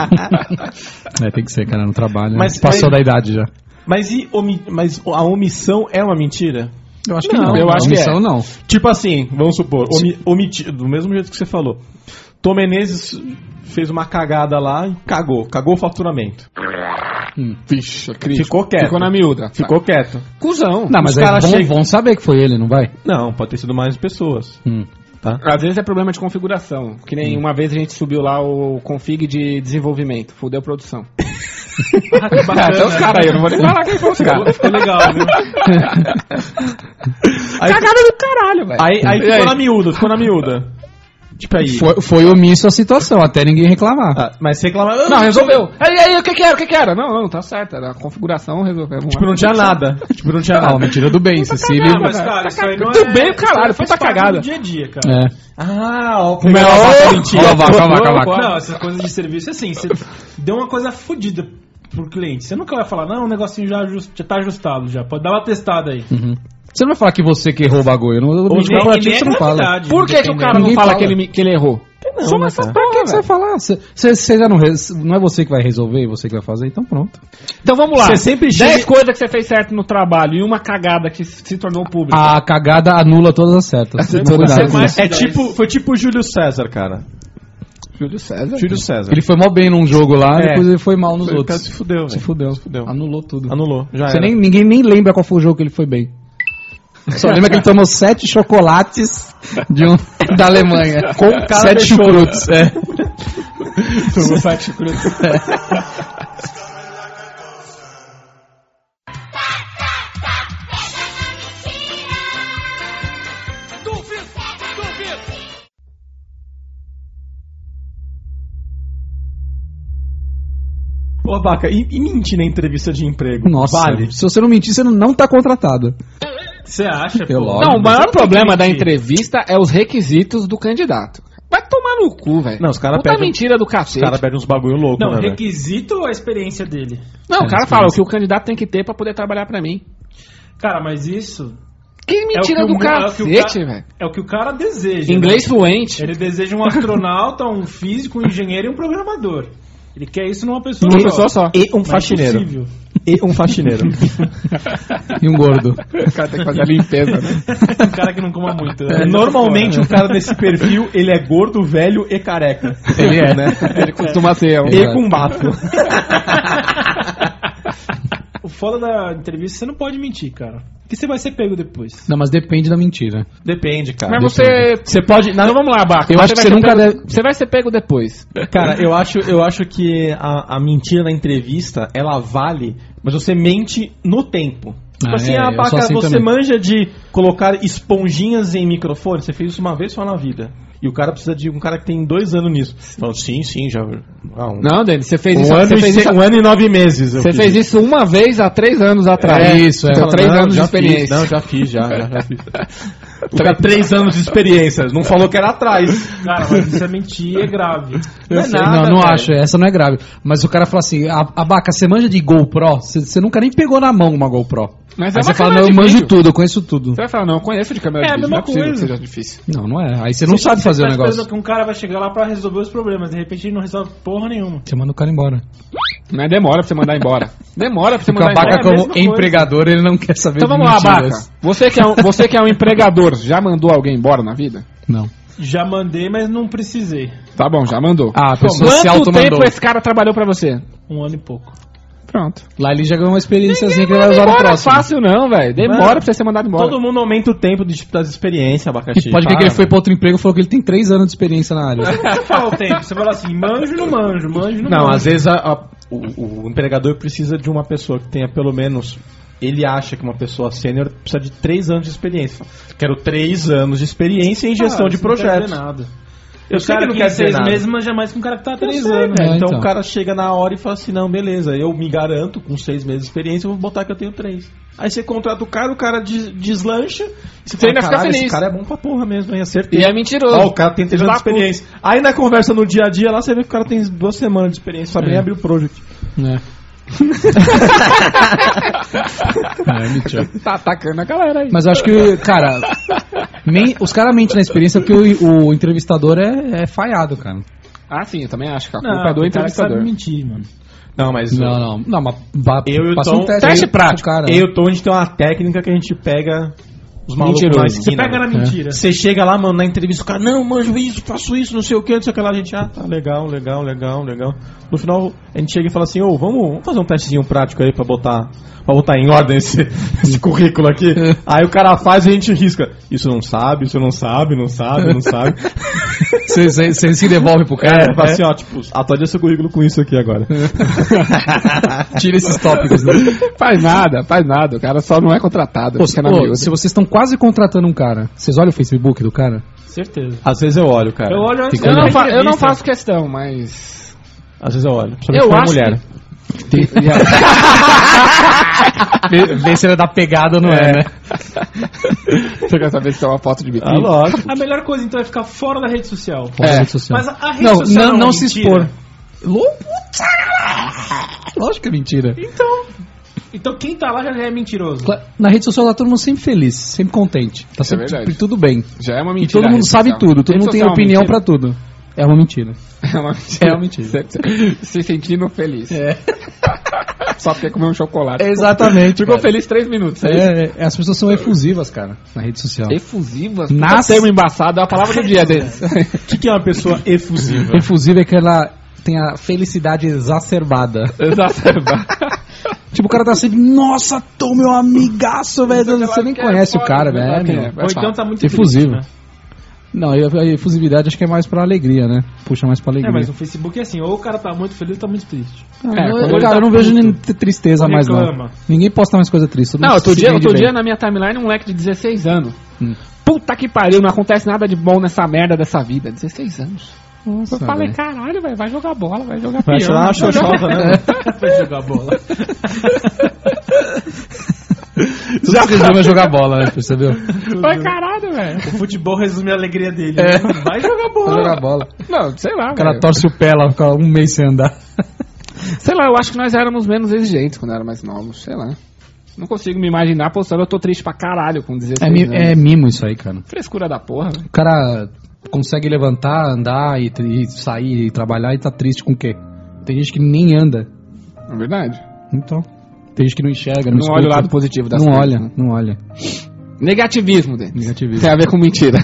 É, tem que ser, cara, no trabalho. Mas- Passou mas- da idade já. Mas, e omi... Mas a omissão é uma mentira? Eu acho que não. Eu acho que Omissão, é. não. Tipo assim, vamos supor, omi... omitir, do mesmo jeito que você falou. Tom Menezes fez uma cagada lá e cagou. Cagou o faturamento. Hum, Vixe, crítico. Ficou quieto. Ficou na miúda. Ficou quieto. Cusão. Não, mas Os aí caras vão, chegam- vão saber que foi ele, não vai? Não, pode ter sido mais pessoas. Hum. Às vezes é problema de configuração. Que nem uma vez a gente subiu lá o config de desenvolvimento. Fudeu a produção. Ah, que bacana. Até os caras aí, eu não vou nem falar quem foi os caras. Ficou legal, viu? Aí, Cagada do caralho, velho. aí, aí E ficou aí? na miúda, ficou na miúda. Tipo aí. Foi, foi omisso a situação, até ninguém reclamar. Ah, mas você reclama. "Ah, Não, resolveu. Aí, aí, o que que era? O que que era? Não, não, tá certo. Era a configuração, resolveu. Tipo, não tinha nada. Tipo, não tinha Ah, nada. mentira do bem, Cecília. Não, mas, cara, isso aí não Tudo é... bem, caralho, isso aí puta faz parte cagada. do dia a dia, cara. É. Ah, ó, Como é a vaca mentira. Ó, vaca, vaca, vaca, vaca. Não, essas coisas de serviço, assim, você deu uma coisa fodida pro cliente. Você nunca vai falar, não, o negocinho já, ajust, já tá ajustado, já. Pode dar uma testada aí. Uhum. Você não vai falar que você que errou o bagulho. No E no nem- corporativo e nem você é não fala. gravidade, Por que, que o cara não Ninguém fala, fala. Que, ele, que ele errou? Não, né, cara? Pra que, que você vai falar? Você, você, você já não, res- não é você que vai resolver, você que vai fazer, então pronto. Então vamos lá. Você sempre dez chega- coisas que você fez certo no trabalho e uma cagada que se tornou pública. A cagada anula todas as certas. Você Cuidado pode ser com mais- isso. É tipo, foi tipo o Júlio César, cara. Júlio César. Júlio César. Ele foi mal bem num jogo lá, É. depois ele foi mal nos Foi, o outros. cara se fudeu, Se velho. fudeu. Se fudeu. Anulou tudo. Anulou. Já Você era. nem, ninguém nem lembra qual foi o jogo que ele foi bem. Só lembra que ele tomou sete chocolates de um, da Alemanha. Com cara sete de choro. chucrutos. É. Tomou sete chucrutos. Ô, Baca, e, e mentir na entrevista de emprego? Nossa, Vale. se você não mentir, você não, não tá contratado. Você acha, Eu pô? logo. Não, o maior Você problema tem da que mentir. entrevista é os requisitos do candidato. Vai tomar no cu, velho. Não, os caras Puta pedem- mentira do Os cacete. caras pedem uns bagulho louco, Não, né, velho? requisito ou a experiência dele? Não, É, o cara fala o que o candidato tem que ter pra poder trabalhar pra mim. Cara, mas isso Que mentira é o que do o, é o que o cacete, ca- velho. é o que o cara deseja. Inglês né? fluente. Ele deseja um astronauta, um físico, um engenheiro e um programador. Ele quer isso numa pessoa Uma só. pessoa só. E um Mas faxineiro. possível. E um faxineiro. E um gordo. O cara tem que fazer a limpeza, né? Um cara que não coma muito. É, Ele normalmente tá um cara desse perfil, ele é gordo, velho e careca. Ele é, né? Ele costuma ser. um- E com bafo. fora. O foda da entrevista, você não pode mentir, cara. Porque você vai ser pego depois. Não, mas depende da mentira. Depende, cara. Mas você. Você pode... Então vamos lá, Baco. Eu acho que vai você ser nunca pego- deve- Você vai ser pego depois. Cara, eu acho, eu acho que a, a mentira na entrevista, ela vale mas você mente no tempo. Tipo Ah, assim, é, ah, eu Baca, sou assim você também. manja de colocar esponjinhas em microfone? Você fez isso uma vez só na vida. E o cara precisa de um cara que tem dois anos nisso. Então, sim, sim, já. Ah, um, Não, Denis, você fez um isso. ano Você e fez se- isso, um ano e nove meses. eu você fiz fez isso uma vez há três anos atrás. É isso, é. São Fala, três não, anos de já experiência. Fiz, não, já fiz, já, já, já fiz. O cara, três anos de experiência. Não falou que era atrás. Cara, mas isso é mentir, é grave. Não é Sei, nada, não, não velho. acho, essa não é grave. Mas o cara fala assim, a, Abaca, você manja de GoPro? Você você nunca nem pegou na mão uma GoPro. Mas Aí é você uma fala, câmera não, eu de manjo vídeo. tudo, eu conheço tudo. Você vai falar, não, eu conheço de câmera É a de vídeo. mesma Não é possível coisa. que seja difícil. Não, não é. Aí você não sabe fazer o Tá negócio. esperando que um cara vai chegar lá pra resolver os problemas. De repente ele não resolve porra nenhuma. Você manda o cara embora. Mas demora pra você mandar embora. Demora pra você Porque o mandar Abaca, embora. é a como mesma coisa. empregador, ele não quer saber Então de vamos lá, Abaca. mentiras. Você que, é um, você que é um empregador, já mandou alguém embora na vida? Não. Já mandei, mas não precisei. Tá bom, já mandou. Ah, a pessoa se Quanto automandou. tempo esse cara trabalhou pra você? Um ano e pouco. Pronto. Lá ele já ganhou uma experiênciazinha que ele vai Não usar no demora próximo. fácil não, velho. Demora Mano, pra você ser mandado embora. Todo mundo aumenta o tempo de, das experiências, abacaxi. Pode crer que ele Para, foi pra outro emprego e falou que ele tem três anos de experiência na área. Você fala o tempo, você fala assim, manjo, não manjo, manjo, não Não, manjo. às vezes a- a- o, o empregador precisa de uma pessoa que tenha pelo menos. Ele acha que uma pessoa sênior precisa de três anos de experiência. Quero três anos de experiência em gestão Ah, de isso não quer dizer projetos. nada. Eu O sei cara que não que quer em dizer seis nada. meses manja mais que um cara que tá há Eu três sei, anos. velho. É, então, então. o cara chega na hora e fala assim, não, beleza, eu me garanto, com seis meses de experiência, eu vou botar que eu tenho três. Aí você contrata o cara, o cara des- deslancha, e você, Você ainda fica "Caralho, feliz." esse cara é bom pra porra mesmo, hein, acertei. E é mentiroso. Ó, o cara tem três Filho anos de da puta. experiência. Aí na conversa no dia a dia lá, você vê que o cara tem duas semanas de experiência, sabe É. nem abrir o project. É. É, mentira. Tá atacando a galera aí. Mas eu acho que, cara, men- os caras mentem na experiência porque o, o entrevistador é, é falhado, cara. Ah, sim, eu também acho que a Não, culpa é do o cara que sabe entrevistador. mentir, mano. Não, mas Não, não. Não, mas ba- Eu e o passa Tom- um teste, Teste aí prático. pro cara. eu e o Tom, a gente tem uma técnica que a gente pega os malucos Mentiroso. na Você esquina. Pega na mano. mentira. Você chega lá, mano, na entrevista, o cara, não, manjo isso, faço isso, não sei o que, não sei o que lá, a gente, ah, tá legal, legal, legal, legal. No final, a gente chega e fala assim, ô, vamos, vamos fazer um testezinho prático aí pra botar, pra botar em ordem esse, esse currículo aqui. Aí o cara faz e a gente risca. Isso não sabe, isso não sabe, não sabe, não sabe. Você, você- você se devolve pro cara. É, fala assim, ó, tipo, atualiza seu currículo com isso aqui agora. Tira esses tópicos. Né? Faz nada, faz nada. O cara só não é contratado. Pô, fica na pô, miúda. se vocês estão quase contratando um cara, vocês olham o Facebook do cara? Certeza. Às vezes eu olho, cara. Eu olho antes Tem eu, da não fa- entrevista. eu não faço questão, mas... Às vezes eu olho. Eu Eu acho mulher. Vê, vê se ele é da pegada ou não é, né? Você quer saber se é uma foto de Ah, biquíni? lógico. A melhor coisa então é ficar fora da rede social. Fora da rede social. Mas a, a rede Não, social não, é não se mentira. expor. Lou- Lógico que é mentira. Então, então quem tá lá já é mentiroso. Cla- Na rede social tá todo mundo sempre feliz, sempre contente. Tá sempre verdade. tudo bem. Já é uma E mentira. todo a mundo rede sabe social. tudo, todo Rede mundo tem social é uma opinião mentira? pra tudo. É uma mentira. É uma mentira. É uma mentira. Se, se sentindo feliz. É. Só porque comeu um chocolate. Exatamente. Ficou cara. feliz três minutos. É, É, é, as pessoas são efusivas, cara, na rede social. Efusivas. Nas- Nas... termo embaçado é a palavra do dia deles. O que, que é uma pessoa efusiva? Efusiva é que ela tem a felicidade exacerbada. Exacerbar. Tipo, o cara tá sempre, nossa, tô meu amigaço, velho. Você nem que é conhece o foda, cara, né? velho. Quem meu. é? Ou então tá muito Efusivo. triste, né? Não, e a a efusividade acho que é mais pra alegria, né? Puxa mais pra É, alegria. mas no Facebook é assim, ou o cara tá muito feliz ou tá muito triste. Ah, É, eu- quando eu, ele cara, tá eu não vejo puto, nem t- tristeza ou mais, não. reclama. Ninguém posta mais coisa triste. todo Não, mundo outro se dia, vende outro bem. dia na minha timeline um moleque de dezesseis anos. Hum. Puta que pariu, não acontece nada de bom nessa merda dessa vida. dezesseis anos. Nossa, Eu falei, velho. caralho, velho, vai jogar bola, vai jogar Vai peão. tirar uma xoxota, né? Vai jogar bola. Já resume a jogar bola, né? Percebeu? Vai caralho, velho. O futebol resume a alegria dele. É. né? Vai jogar bola. Pra jogar bola. Não, sei lá, O cara velho. torce o pé lá, fica um mês sem andar. Sei lá, eu acho que nós éramos menos exigentes quando era mais novos, sei lá. Não consigo me imaginar postando, eu tô triste pra caralho com dezesseis É, mi- anos. é mimo isso aí, cara. Frescura da porra, velho. O cara consegue levantar, andar e, e sair e trabalhar e tá triste com o quê? Tem gente que nem anda. É verdade. Então. Tem gente que não enxerga, não, Não olha o escuta. lado positivo das Não coisas, olha, né? não olha. Negativismo, Denis. Negativismo. Tem a ver com mentira.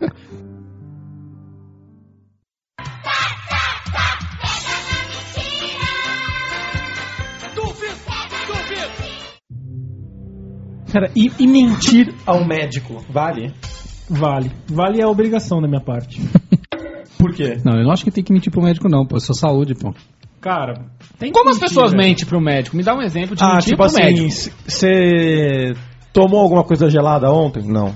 Cara, e, e mentir ao médico? Vale? Vale. Vale a obrigação da minha parte. Por quê? Não, eu não acho que tem que mentir pro médico, não, pô. É só saúde, pô. Cara, tem Como que as mentir, pessoas velho. mentem pro médico? Me dá um exemplo de Ah, mentir tipo pro assim, médico. você tomou alguma coisa gelada ontem? Não.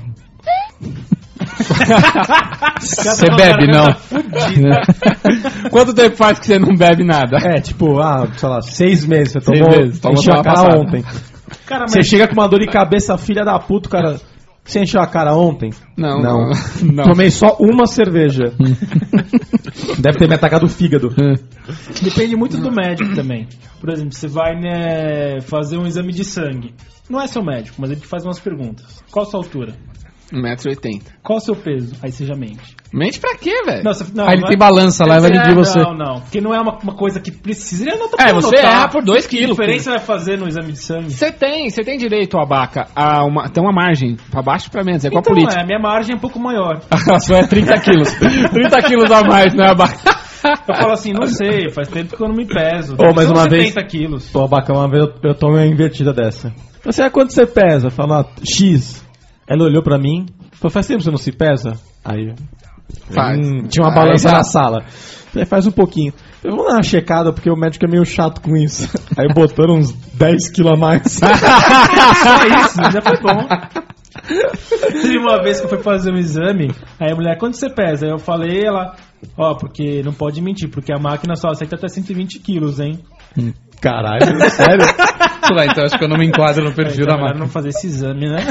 Você bebe, não? Quanto tempo faz que você não bebe nada? É, tipo, ah, sei lá, seis meses. Você Seis tomou, meses, tomou encheu a semana cara passada. ontem. Cara, Você mas chega com uma dor de cabeça, filha da puta, cara. Você encheu a cara ontem? Não, Não. não. não. Tomei só uma cerveja. Deve ter me atacado o fígado. depende muito do médico também. Por exemplo, você vai né, fazer um exame de sangue. Não é seu médico, mas ele te faz umas perguntas. Qual a sua altura? um metro e oitenta. Qual o seu peso? Aí você já mente. Mente pra quê, velho? Não, você, não, Aí ele não tem é- balança lá e vai É, medir você. Não, não. Porque não é uma, uma coisa que precisa. Ele não tá É, precisando você notar. erra por dois Que quilos. diferença vai fazer no exame de sangue? Você tem, você tem direito, abaca, a uma, tem uma margem pra baixo e pra menos, é igual a Então, política. é, a minha margem é um pouco maior. A sua é trinta quilos. trinta quilos a mais, né, abaca? Eu falo assim, não sei, faz tempo que eu não me peso. Ô, mas São uma setenta vez- quilos. Pô, bacana, uma vez eu, eu tomei uma invertida dessa. Você é quanto você pesa? Fala, ah, X. Ela olhou pra mim, falou, faz tempo que você não se pesa? Aí, Faz. hum, tinha uma Aí balança já- na sala. Falei, faz um pouquinho. Eu vou dar uma checada, porque o médico é meio chato com isso. Aí botaram uns dez quilos a mais. Só isso, já foi bom. Teve uma vez que eu fui fazer um exame, aí a mulher, quanto você pesa? Aí eu falei, ela, ó, porque não pode mentir, porque a máquina só aceita até cento e vinte quilos, hein? Caralho, sério? Ah, então acho que eu não me enquadro no perfil Então, da melhor máquina. não fazer esse exame, né?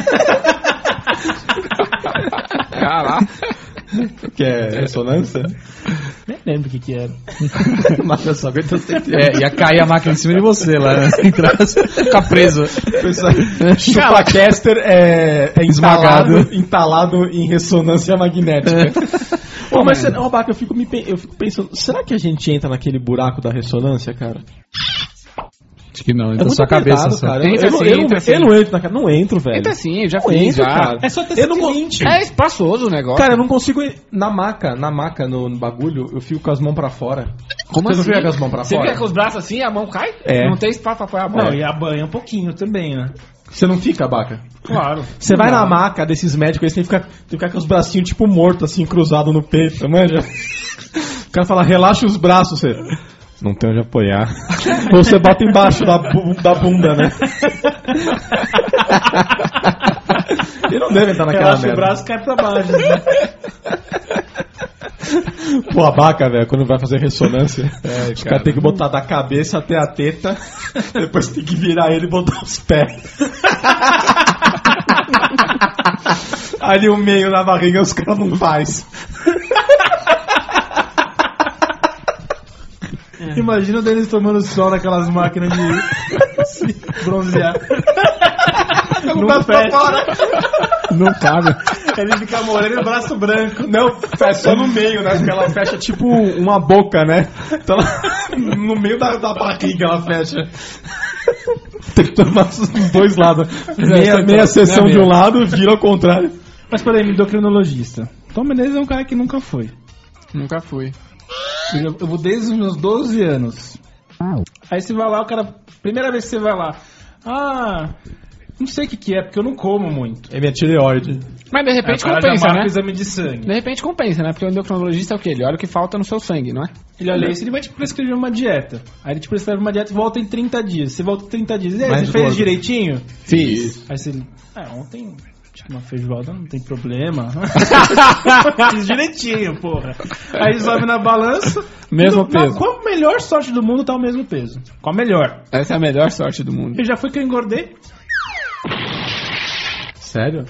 Caraca. Que é ressonância? Nem lembro o que que era. Máquina só aguenta cento e É, ia cair a máquina em cima de você lá, né? Entrar, ficar preso. Chupacaster é, é Esmagado. entalado, entalado em ressonância magnética. Ô, mas será, ô, Baca, eu fico, me, pe- eu fico pensando, será que a gente entra naquele buraco da ressonância, cara? Acho que não, É entra muito sua cabeça. apertado, só. cara. Eu, Entra eu, não- sim, eu, não- entra sim. eu não entro naquela. Não entro, velho. Então assim, eu já Não fiz entro, já. cara. É só ter Eu não cento e vou- vinte. É espaçoso o negócio. Cara, eu não consigo ir na maca, na maca, no, no bagulho, eu fico com as mãos pra fora. Como Você assim? não fica com as mãos pra Você fora? fica com os braços assim, a mão cai? É. Não tem espaço pra apoiar a mão. Não, e a banha um pouquinho também, né? Você não fica, Baca? Claro. Você vai na maca desses médicos, aí você tem que ficar, tem que ficar com os bracinhos tipo morto, assim, cruzado no peito, manja? O cara fala, relaxa os braços, você... Não tem onde apoiar. Ou você bota embaixo da, bu- da bunda, né? Ele não deve entrar naquela Relaxa o merda. braço e cai pra baixo. Né? Pô, a Baca, velho, quando vai fazer ressonância, os caras tem que botar da cabeça até a teta, depois tem que virar ele e botar os pés. Ali o meio na barriga os caras não faz. Imagina o Denis tomando sol naquelas máquinas de se bronzear. Não fecha. Não cabe. Ele fica moreno e o braço branco. Não, fecha só no meio, né? Porque ela fecha tipo uma boca, né? Então ela, no meio da, da barriga ela fecha. Tem que tomar os dois lados. Meia, meia sessão de um lado, vira ao contrário. Mas peraí, endocrinologista. Tom Menezes é um cara que nunca foi. Nunca fui. Eu, eu vou desde os meus doze anos. Aí você vai lá, o cara. Primeira vez que você vai lá. Ah, não sei o que, que é, porque eu não como muito. É minha tireoide. Mas de Aí repente o cara compensa, já marca né? o exame de sangue. De repente compensa, né? Porque o endocrinologista é o quê? Ele olha o que falta no seu sangue, não é? Ele olha isso, ele vai te prescrever uma dieta. Aí ele te prescreve uma dieta e volta em trinta dias. Você volta em trinta dias. E aí, Mais você fez gordo. direitinho? Fiz. Aí você. Ah, ontem. Acho que uma feijoada não tem problema. Fiz direitinho, porra. Aí sobe na balança. Mesmo no- peso. Na, com a melhor sorte do mundo tá o mesmo peso. Com a melhor. Essa é a melhor sorte do mundo. E já foi que eu engordei. Sério?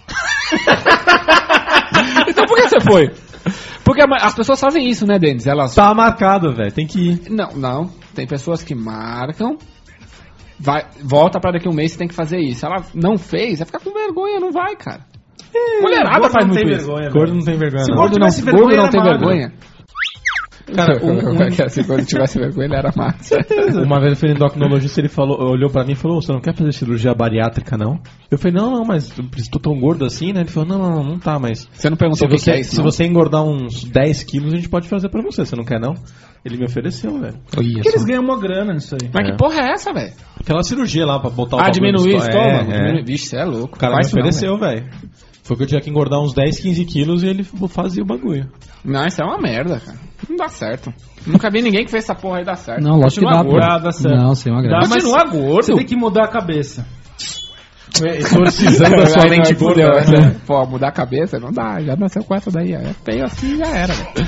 Então por que você foi? Porque a ma- as pessoas fazem isso, né, Denis? Elas... Tá marcado, velho. Tem que ir. Não, não. Tem pessoas que marcam, vai, volta pra daqui a um mês, você tem que fazer isso. Ela não fez, vai ficar com vergonha, não vai, cara. Mulherada Gordo faz não muito tem isso. vergonha, Gordo velho. não tem vergonha, Se não. gordo Gordo não, tivesse gordo vergonha, não era tem magro. vergonha. Cara, um- Como é que é? Se gordo tivesse vergonha, ele era massa. Uma vez eu fui no endocrinologista, ele falou, olhou pra mim e falou, você não quer fazer cirurgia bariátrica, não? Eu falei, não, não, mas eu tô tão gordo assim, né? Ele falou, não, não, não tá, mas... Você não Se perguntou o que, que você, é isso, se não? você engordar uns dez quilos, a gente pode fazer pra você, você não quer, não? Ele me ofereceu, velho. Porque eles ganham uma grana nisso aí. Mas que porra é essa, velho? Aquela cirurgia lá pra botar o Ah, bagulho no diminuir o estômago. estômago? É, é. Diminuir- Vixe, você é louco. O cara Faz me isso não, ofereceu, velho. Foi que eu tinha que engordar uns dez, quinze quilos e ele fazia o bagulho. Não, isso é uma merda, cara. Não dá certo. Nunca vi ninguém que fez essa porra aí dar certo. Não, lógico que dá, pô. Dá, dá certo. Não, sem uma Dá, graça. mas Continua gordo. Você tem que mudar a cabeça. Exorcizando a sua mente fudeu, gorda. né? Pô, mudar a cabeça não dá. Já nasceu com essa daí. É feio assim, já era, velho.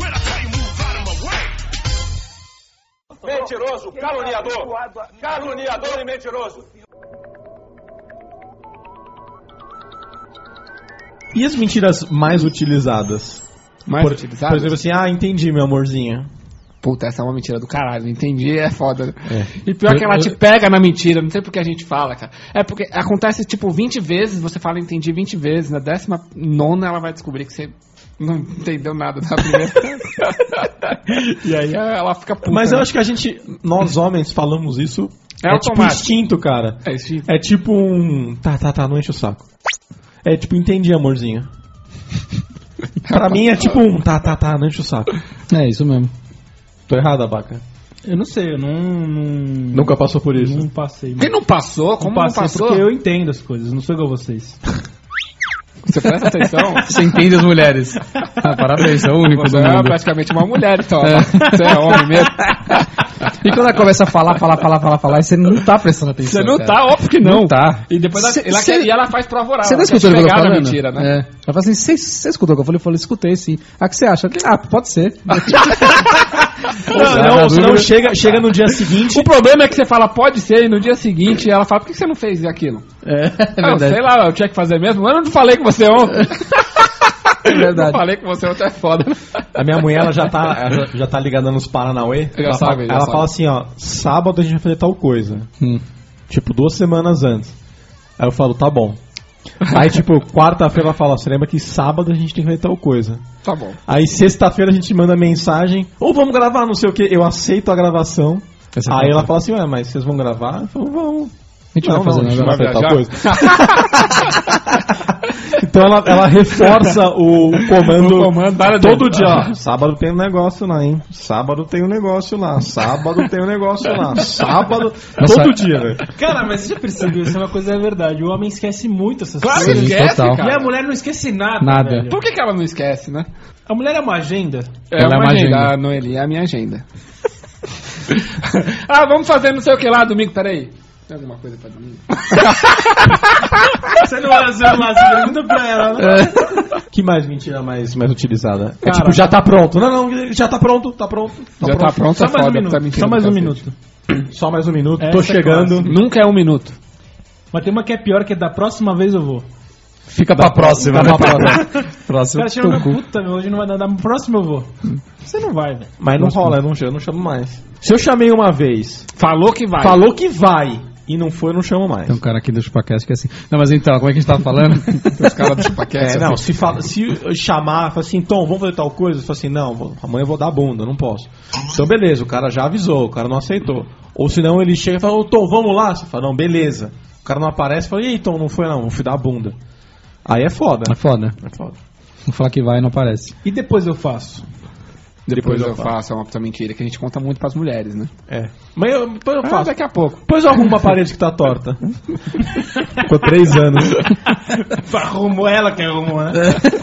Mentiroso, caluniador. Caluniador e mentiroso. E as mentiras mais utilizadas? Mais por, utilizadas? Por exemplo assim, ah, entendi, meu amorzinho. Puta, essa é uma mentira do caralho. Não entendi, é foda. É. E pior Eu- que ela eu- te pega na mentira. Não sei por que a gente fala, cara. É porque acontece tipo vinte vezes, você fala entendi vinte vezes. Na décima nona ela vai descobrir que você não entendeu nada da primeira. E aí ela fica puta. Mas eu né? acho que a gente, nós homens, falamos isso. É É, tipo automático. instinto, cara. É instinto. É tipo um. Tá, tá, tá, não enche o saco. É tipo, entendi, amorzinho. Pra mim é tipo um. Tá, tá, tá, não enche o saco. É isso mesmo. Tô errado, Abaca. Eu não sei, eu não... não Nunca passou por isso. Não passei. Quem não passou? Como não, passei passou? porque eu entendo as coisas, não sou igual vocês. Você presta atenção? Você entende as mulheres. Ah, parabéns, é o único Você do é mundo. praticamente uma mulher, então. Você é homem mesmo. E quando ela começa a falar, falar, falar, falar, falar, e você não tá prestando atenção. Você não cara. tá, óbvio que não. Não tá. E depois ela, Cê- ela, cê- quer, e ela faz prova oral. Você não ela quer escutou o que eu tô chegar na falando? mentira, né? É. Ela fala assim, você escutou o que eu falei? Eu falei, escutei sim. Ah, o que você acha? Eu falei, ah, pode ser. Ou não, ou senão chega, chega no dia seguinte. O problema é que você fala pode ser e no dia seguinte ela fala, por que você não fez aquilo? É, é Ah, eu verdade. sei lá, eu tinha que fazer mesmo. Eu não falei com você ontem. É verdade. Eu falei com você ontem, é foda. A minha mulher, ela já tá, ela já, já tá ligada nos Paranauê. Já ela sabe, fala, já ela sabe. fala assim, ó, sábado a gente vai fazer tal coisa. Hum. Tipo, duas semanas antes. Aí eu falo, tá bom. Aí, tipo, quarta-feira ela fala, ó, você lembra que sábado a gente tem que fazer tal coisa. Tá bom. Aí sexta-feira a gente manda mensagem, ou vamos gravar não sei o que, eu aceito a gravação. Aí você Aí fala, ela fala assim, ué, mas vocês vão gravar? Eu falo, vamos. A gente vai fazer, a gente né? vai Vai fazer tal viajar? coisa. Então ela, ela reforça o comando, O comando para todo dentro. dia, ó. Sábado tem um negócio lá, hein? Sábado tem um negócio lá. Sábado tem um negócio lá. Sábado. Nossa, todo dia, velho. Cara, mas você já percebeu, isso é uma coisa é verdade. O homem esquece muito essas Claro que coisas. Sim, esquece, total. E cara. a mulher não esquece nada. Nada. velho. Por que, que ela não esquece, né? A mulher é uma agenda. É Ela é uma uma agenda, agenda. a Noeli, é a minha agenda. Ah, vamos fazer não sei o que lá domingo, peraí. Tem alguma coisa pra domingo? Você não olha o celular, você pergunta pra ela, né? Que mais mentira mais, mais utilizada? É Cara. tipo, já tá pronto. Não, não, já tá pronto, tá pronto. Tá Já tá pronto, Só é mais um foda, minuto. tá mentindo Só mais do um cacete. minuto. Só mais um minuto, Essa tô é chegando. clássica. Nunca é um minuto. Mas tem uma que é pior, que é da próxima vez eu vou. Fica pra próxima, né? Tá pra próxima. O Próximo. cara chama, puta, meu, hoje não vai dar, na próxima eu vou. Você não vai, velho. Mas não rola, eu não, eu não chamo mais. Se eu chamei uma vez, Falou que vai. falou que vai e não foi, eu não chamo mais. Tem um cara aqui do ChupaCast que é assim. Não, mas então, como é que a gente tava falando? Os caras do ChupaCast. É, não, se, fala, se eu chamar, fala assim, Tom, vamos fazer tal coisa, eu falo assim, não, vou- amanhã eu vou dar bunda, não posso. Então beleza, o cara já avisou, o cara não aceitou. Ou senão ele chega e fala, ô Tom, vamos lá? Você fala, não, beleza. O cara não aparece e fala, e aí Tom, não foi não, vou fui dar bunda. Aí é foda. É foda. É foda. Vou falar que vai e não aparece. E depois eu faço. Depois, Depois eu eu faço, é uma puta mentira que a gente conta muito pras mulheres, né? É. Mas eu, depois eu Ah, faço. daqui a pouco. Depois eu arrumo uma parede que tá torta. Ficou três anos. Arrumou ela que arrumou, né?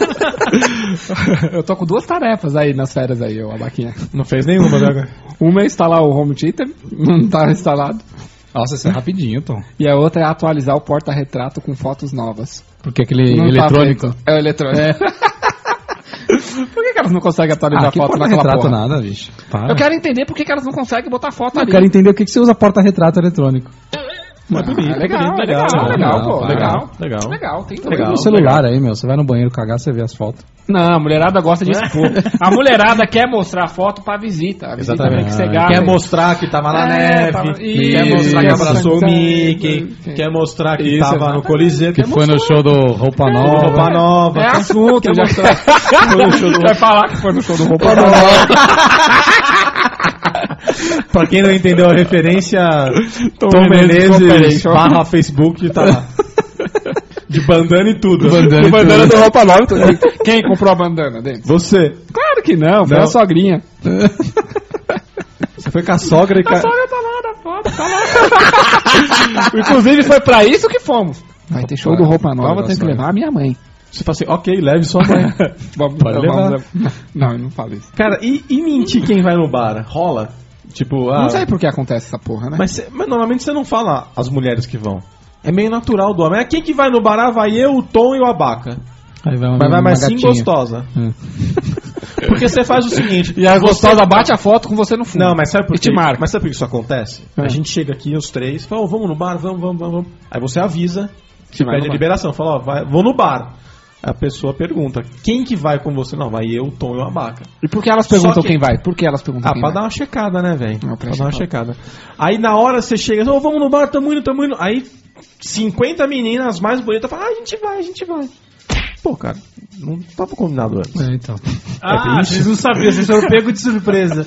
Eu tô com duas tarefas aí nas férias aí, ô Abaquinha. Não fez nenhuma, né? Uma é instalar o home theater, não tá instalado. Nossa, isso é rapidinho, Tom. E a outra é atualizar o porta-retrato com fotos novas. Porque aquele Não tá eletrônico. feito. É o eletrônico. Por que, que elas não conseguem atualizar Ah, a que foto naquela porta-retrato porra? nada, bicho. Para. Eu quero entender por que, que elas não conseguem botar foto Eu ali. quero entender o que, que você usa porta-retrato eletrônico. Mas Ah, legal, legal, legal, legal, legal, pô, legal, legal. legal. Legal, tem Legal. No celular aí, meu. Você vai no banheiro cagar, você vê as fotos. Não, a mulherada gosta de expor. A mulherada quer mostrar a foto pra visita. A visita Exatamente. tem que ser Ah, gata. Quer mostrar que tava na É, neve, tava- quer Isso, mostrar que isso, abraçou o isso, Mickey, isso. quer mostrar que Isso, tava exatamente. no Coliseu, Que quer foi no show do Roupa mostrar Nova. roupa nova. É quer- assunto, quer já. mostrar que foi no show do Vai falar que foi no show do Roupa Nova. Pra quem não entendeu a referência, Tom, Menezes Menezes Corporation. barra Facebook tá lá. De bandana e tudo. Bandana e Bandana tudo. do Roupa Nova. Quem comprou a bandana dele? Você. Claro que não, foi Não. a sogrinha. Você foi com a sogra e A ca... sogra tá lá na foto, tá lá. Inclusive foi pra isso que fomos. Vai ter show do Roupa Nova, Olha tem que só. levar a minha mãe. Você fala assim, ok, leve sua mãe. Vamos, Pode levar. vamos, não, eu não falo isso. Cara, e, e mentir quem vai no bar? Rola? Tipo, ah, Não sei por que acontece essa porra, né? mas, cê- mas normalmente você não fala as mulheres que vão. É meio natural do homem. É quem que vai no bar? Ah, vai eu, o Tom e o Abaca. Aí vai, uma, Mas vai uma mais sim gatinha. gostosa. Hum. Porque você faz o seguinte. E a você- gostosa bate a foto com você no fundo. Não, mas sabe por E quê? te marca. Mas sabe por que isso acontece? É. A gente chega aqui, os três, fala, oh, vamos no bar, vamos, vamos, vamos. Aí você avisa, te vai pede no a bar. liberação, fala, ó, vai, vou no bar. A pessoa pergunta, quem que vai com você? Não, vai eu, o Tom e o Abaca. E por que elas perguntam Só que- quem vai? Por que elas perguntam Ah, quem pra vai? dar uma checada, né, velho? Não, Pra pra dar uma checar. checada. Aí na hora você chega, oh, vamos no bar, tamo indo, tamo indo. Aí cinquenta meninas mais bonitas falam, ah, a gente vai, a gente vai. Pô, cara, não tava combinado antes. É, então. Ah, vocês não sabiam, vocês foram pego de surpresa.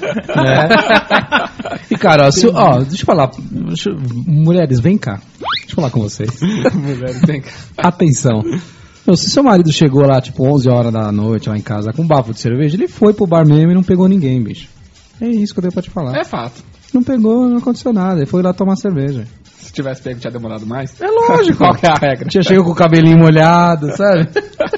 E cara, ó, se- ó, deixa eu falar. deixa eu- mulheres, vem cá. Deixa eu falar com vocês. Mulheres, vem cá. Atenção. Meu, se seu marido chegou lá, tipo, onze horas da noite, lá em casa, com um bafo de cerveja, ele foi pro bar mesmo e não pegou ninguém, bicho. É isso que eu tenho pra te falar. É fato. Não pegou, não aconteceu nada. Ele foi lá tomar cerveja. Se tivesse pego, tinha demorado mais. É lógico. Qual que é a regra? Já chegou com o cabelinho molhado, sabe?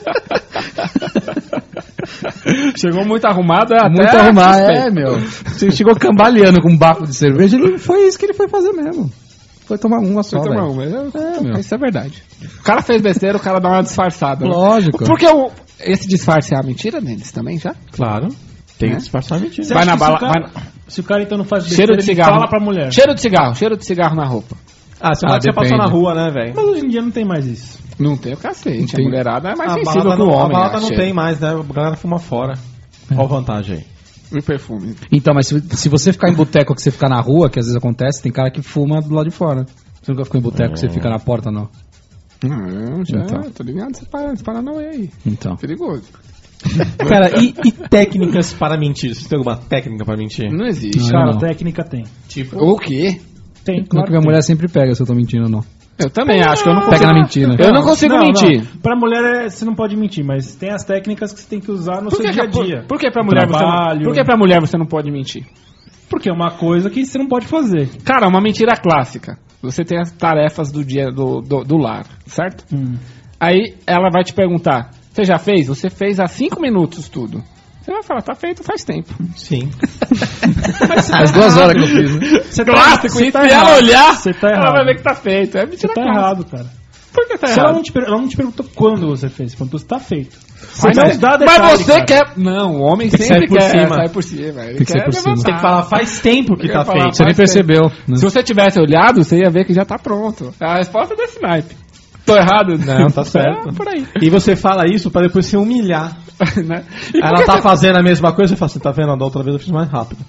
Chegou muito arrumado, é até Muito arrumado. suspeito. É, meu. Você chegou cambaleando com um bafo de cerveja, ele foi isso que ele foi fazer mesmo. Foi tomar uma só, Foi tomar velho. uma. É, É, meu. Isso é verdade. O cara fez besteira, o cara dá uma disfarçada. né? Lógico. Porque o, esse disfarce é a mentira deles também, já? Claro, tem É? que disfarçar a mentira. Você Vai acha na que se bala- o cara- vai na- Se o cara então não faz Cheiro besteira, de ele cigarro. fala pra mulher. Cheiro de cigarro, cheiro de cigarro na roupa. Ah, você Ah, pode você passar depende. na rua, né, velho? Mas hoje em dia não tem mais isso. Não tem o cacete. Tem. A mulherada é mais A sensível balada que o não, homem. a balada né, não cheiro. tem mais, né? A galera fuma fora. Qual a vantagem aí? E perfume. Então, mas se, se você ficar em boteco que você ficar na rua, que às vezes acontece, tem cara que fuma do lado de fora. Você nunca ficou em boteco que você fica na porta, não? Não, já Então. tô ligado. Você para, você para não é aí. Então. Perigoso. Cara, e, e técnicas para mentir? Você tem alguma técnica para mentir? Não existe. Não, Cara, não. técnica tem. Tipo, O quê? Tem, Não claro que minha que tem. mulher sempre pega se eu tô mentindo ou não. Eu também acho que eu não Pega consigo. na mentira. Eu não consigo Não, mentir. não. Pra mulher é- você não pode mentir, mas tem as técnicas que você tem que usar no Por seu que, dia a que- dia. por, por que pra mulher você não, Trabalho. por que pra mulher você não pode mentir? Porque é uma coisa que você não pode fazer. Cara, uma mentira clássica. Você tem as tarefas do dia do, do, do lar, certo? Hum. Aí ela vai te perguntar: você já fez? Você fez há cinco minutos tudo. Você vai falar: tá feito faz tempo. sim. Faz duas horas que eu fiz, né? Você Clássico, você se tá ela errado. olhar, Você tá ela errado. vai ver que tá feito. É Você mentira tá clássica. errado, cara. Por que tá Se ela, errado? não te, per- ela não te perguntou quando você fez, quando você tá feito. Você Mas, não mas- dá mas detalhe, você cara. quer. Não, o homem Tem que sempre sair por quer cima. sair por cima. Ele Tem que sair quer por cima. levantar. Tem que falar, faz tempo que Eu tá ia falar, feito. Você nem Faz tempo. percebeu, né? Se você tivesse olhado, você ia ver que já tá pronto. A resposta é desse naipe. Tô errado? Não, tá certo. É, por aí. E você fala isso pra depois se humilhar. Né? E Aí por ela que tá você- fazendo a mesma coisa e fala assim, tá vendo? Da outra vez eu fiz mais rápido.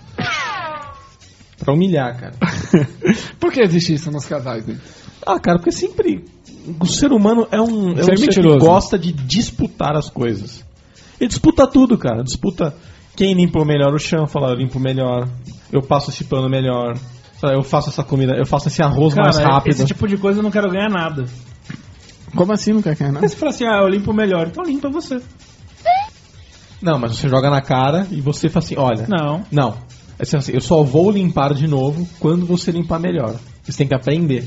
Pra humilhar, cara. Por que existe isso nos casais? Né? Ah, cara, porque sempre o ser humano é um, é um Ser ser mentiroso. que gosta de disputar as coisas. Ele disputa tudo, cara. Disputa quem limpou melhor o chão, fala, eu limpo melhor, eu passo esse pano melhor, sabe, eu faço essa comida, eu faço esse arroz Cara, mais rápido. esse tipo de coisa eu não quero ganhar nada. Como assim não quer que nada? Aí você fala assim, ah, eu limpo melhor, então limpa você. Não, mas você joga na cara e você fala assim, olha, Não. não. É assim, eu só vou limpar de novo quando você limpar melhor. Você tem que aprender.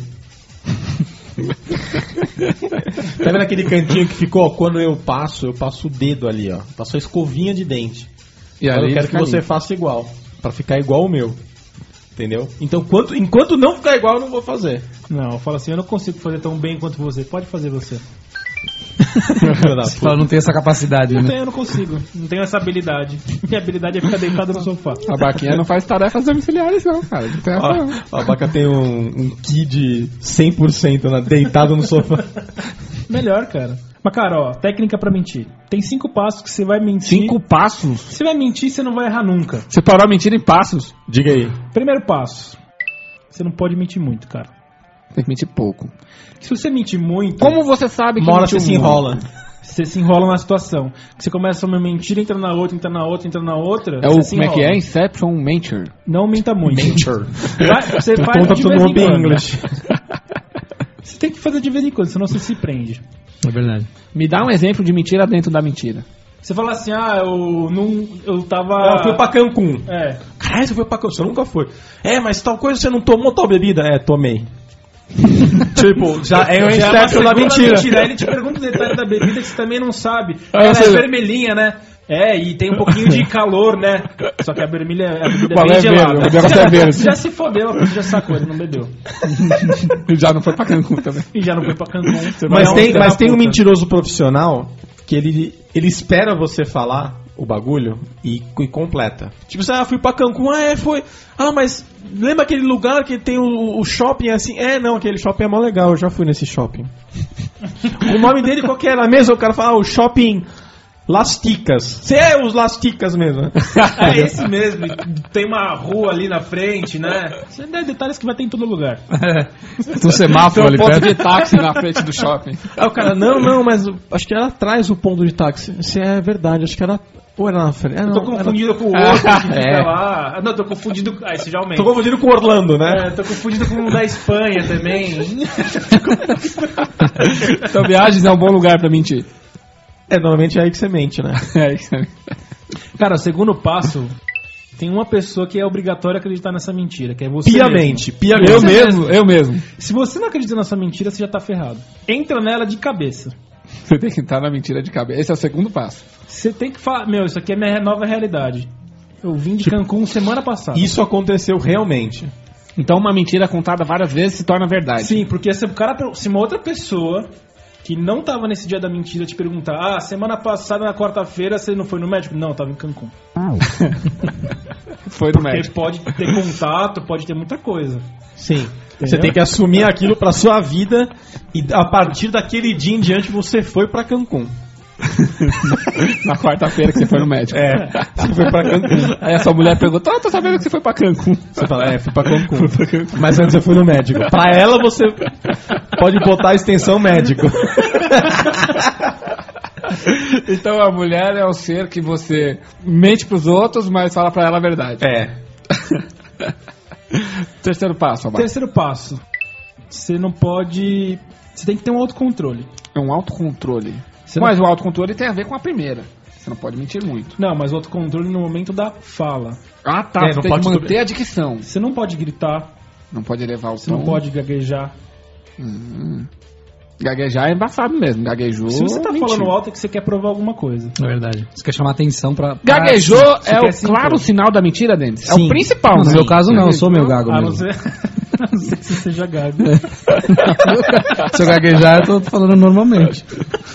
Tá vendo aquele cantinho que ficou? Ó, quando eu passo, eu passo o dedo ali, ó. Passo a escovinha de dente. E Agora ali eu quero que fica você limpo. faça igual. Pra ficar igual o meu. Entendeu? Então, quanto, enquanto não ficar igual, eu não vou fazer. Não, eu falo assim, eu não consigo fazer tão bem quanto você. Pode fazer você. Filho da Você puta. fala, não tem essa capacidade, Não né? tenho, eu não consigo. Não tenho essa habilidade. Minha habilidade é ficar deitado no sofá. A Baquinha não faz tarefas domiciliares, não, cara. Não tem essa, não. Ó, a Baca tem um, um ki de cem por cento né, deitado no sofá. Melhor, cara. Mas, cara, ó, técnica pra mentir. Tem cinco passos que você vai mentir. Cinco passos? Você vai mentir, você não vai errar nunca. Você parou a mentira em passos. Diga aí. Primeiro passo. Você não pode mentir muito, cara. Tem que mentir pouco. Se você mentir muito, Como você sabe que Uma hora mentiu você se muito? enrola. você se enrola na situação. Você começa uma mentira, entra na outra, entra na outra, entra na outra. É você o, se como é que enrola. é? Inception Mentor. Não minta muito. Nature. Vai- Você faz Conta de tudo vez no em quando. English. Você tem que fazer de vez em quando, senão você se prende. É verdade. Me dá um exemplo de mentira dentro da mentira. Você fala assim, ah, eu não. Eu tava. Ah, eu fui pra Cancún. É. Caralho, você foi pra Cancún. Você nunca foi. É, mas tal coisa você não tomou tal bebida? É, tomei. Tipo, já é o Já é uma inception da segunda mentira. mentira. Aí ele te pergunta o detalhe da bebida que você também não sabe. Ah, Ela é sei. vermelhinha, né? É, e tem um pouquinho de calor, né? Só que a vermelha a bebida é Qual bem é gelada. verde? O negócio é verde. Já se fodeu, a pessoa já sacou, ele não bebeu. Já não foi pra Cancún também. E já não foi pra Cancún. Mas Vai tem, onde mas da tem um puta. mentiroso profissional que ele, ele espera você falar o bagulho e, e completa. Tipo, você, ah, fui pra Cancún, ah, é, foi. Ah, mas lembra aquele lugar que tem o, o shopping assim? É, não, aquele shopping é mó legal, eu já fui nesse shopping. O nome dele qual que era mesmo? O cara fala, ah, o shopping Las Ticas. Você é os Las Ticas mesmo, né? É esse mesmo. Tem uma rua ali na frente, né? Você dá detalhes que vai ter em todo lugar. Tem um semáforo ali Tem um ponto perto. de táxi na frente do shopping. Aí o cara, não, não, mas acho que era atrás o ponto de táxi. Se é verdade, acho que era. Ou era na frente? É, Eu não, tô era- confundido com o outro que fica É. lá. Ah, não, tô confundido. Ah, esse já aumenta. Tô confundindo com Orlando, né? É, tô confundido com o da Espanha também. Então viagens é um bom lugar pra mentir. É, normalmente é aí que você mente, né? É isso aí. Cara, o segundo passo, tem uma pessoa que é obrigatória acreditar nessa mentira, que é você Piamente, mesmo. piamente. Eu Você mesmo, eu mesmo. Se você não acredita nessa mentira, você já tá ferrado. Entra nela de cabeça. Você tem que entrar na mentira de cabeça. Esse é o segundo passo. Você tem que falar, meu, isso aqui é minha nova realidade. Eu vim de Cancún semana passada. Isso aconteceu realmente. Então uma mentira contada várias vezes se torna verdade. Sim, porque se, o cara, se uma outra pessoa que não tava nesse dia da mentira te perguntar, ah, semana passada na quarta-feira você não foi no médico? Não, eu tava em Cancún. Foi no Porque médico. pode ter contato, pode ter muita coisa. Sim. Você tem que assumir aquilo pra sua vida e a partir daquele dia em diante você foi pra Cancún. Na quarta-feira que você foi no médico. É, você foi pra Cancún. Aí a sua mulher perguntou, ah, tô sabendo que você foi pra Cancún. Você fala, é, fui pra Cancún. Mas antes eu fui no médico. Pra ela você pode botar a extensão médico. Então a mulher é o ser que você mente pros outros, mas fala pra ela a verdade. É. Terceiro passo, Abaca. Terceiro passo. Você não pode... Você tem que ter um autocontrole. É um autocontrole. Você Mas o autocontrole tem a ver com a primeira. Você não pode mentir muito. Não, mas o autocontrole no momento da fala. Ah, tá. É, você não tem pode que manter subir. a dicção. Você não pode gritar, Não pode elevar o você tom. não pode gaguejar. Hum. Gaguejar é embaçado mesmo. Gaguejou. Se você tá mentiu. falando alto é que você quer provar alguma coisa. É verdade. Você quer chamar atenção pra... pra- Gaguejou Você é quer o se claro impor. sinal da mentira, Denis? É Sim. o principal. No sim. meu caso não, eu sou meu gago A não mesmo. ser, a não ser que você seja gago. Se eu gaguejar, eu tô falando normalmente.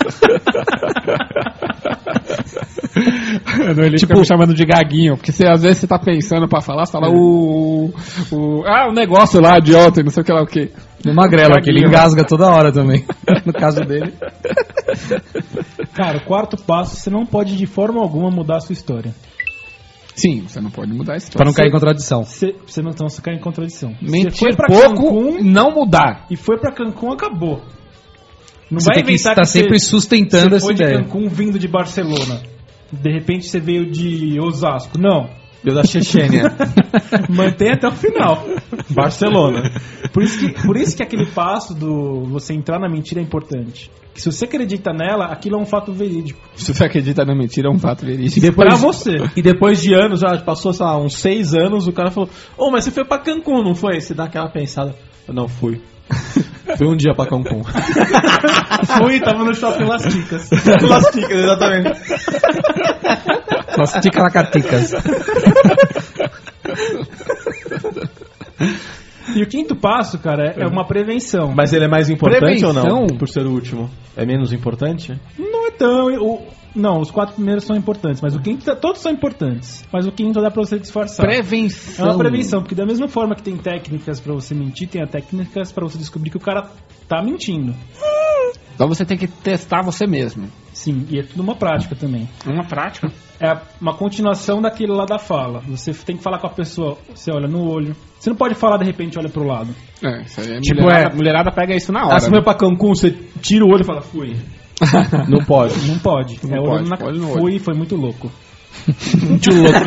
Não, ele Tipo- fica me chamando de gaguinho, porque você, às vezes você tá pensando pra falar, você fala o, o... Ah, o negócio lá de ontem, não sei o que lá o que. No magrelo, que ele engasga toda hora também. No caso dele. Cara, o quarto passo, você não pode de forma alguma mudar a sua história. Sim, você não pode mudar a Pra história. não cair em contradição. Você, você não então, você cai em contradição. Você Mentir foi pra pouco, Cancún não mudar. e foi pra Cancún, acabou. Não Você vai tem que inventar estar que sempre você, sustentando você essa foi de ideia. Cancún vindo de Barcelona. De repente você veio de Osasco. Não. Deu da Chechênia. Mantém até o final. Barcelona. Por isso, que, por isso que aquele passo do você entrar na mentira é importante. Que se você acredita nela, aquilo é um fato verídico. Se você acredita na mentira, é um fato verídico. E depois, Pra você. E depois de anos, já passou, sei lá, uns seis anos, o cara falou, ô, mas você foi pra Cancún, não foi? Você dá aquela pensada. Eu não fui. Fui um dia pra Cancún. Fui, tava no shopping Las Ticas. Las Ticas, exatamente. Nossa, ticaracaticas. E o quinto passo, cara, é uma prevenção. Mas ele é mais importante ou não? Prevenção? Por ser o último. É menos importante? Não é tão... O, não, os quatro primeiros são importantes, mas o quinto... Todos são importantes, mas o quinto dá pra você disfarçar. É Prevenção. uma prevenção, porque da mesma forma que tem técnicas pra você mentir, tem a técnicas pra você descobrir que o cara tá mentindo. Então você tem que testar você mesmo. Sim, e é tudo uma prática também. Uma prática. É uma continuação daquele lá da fala. Você tem que falar com a pessoa, você olha no olho. Você não pode falar de repente olha pro lado. É, isso aí é Tipo, mulherada, é- mulherada pega isso na Ah, hora. você foi pra Cancún, você tira o olho e fala, fui. Não pode. Não pode. Não é pode, olho na olho no olho. Fui, foi muito louco. Muito louco.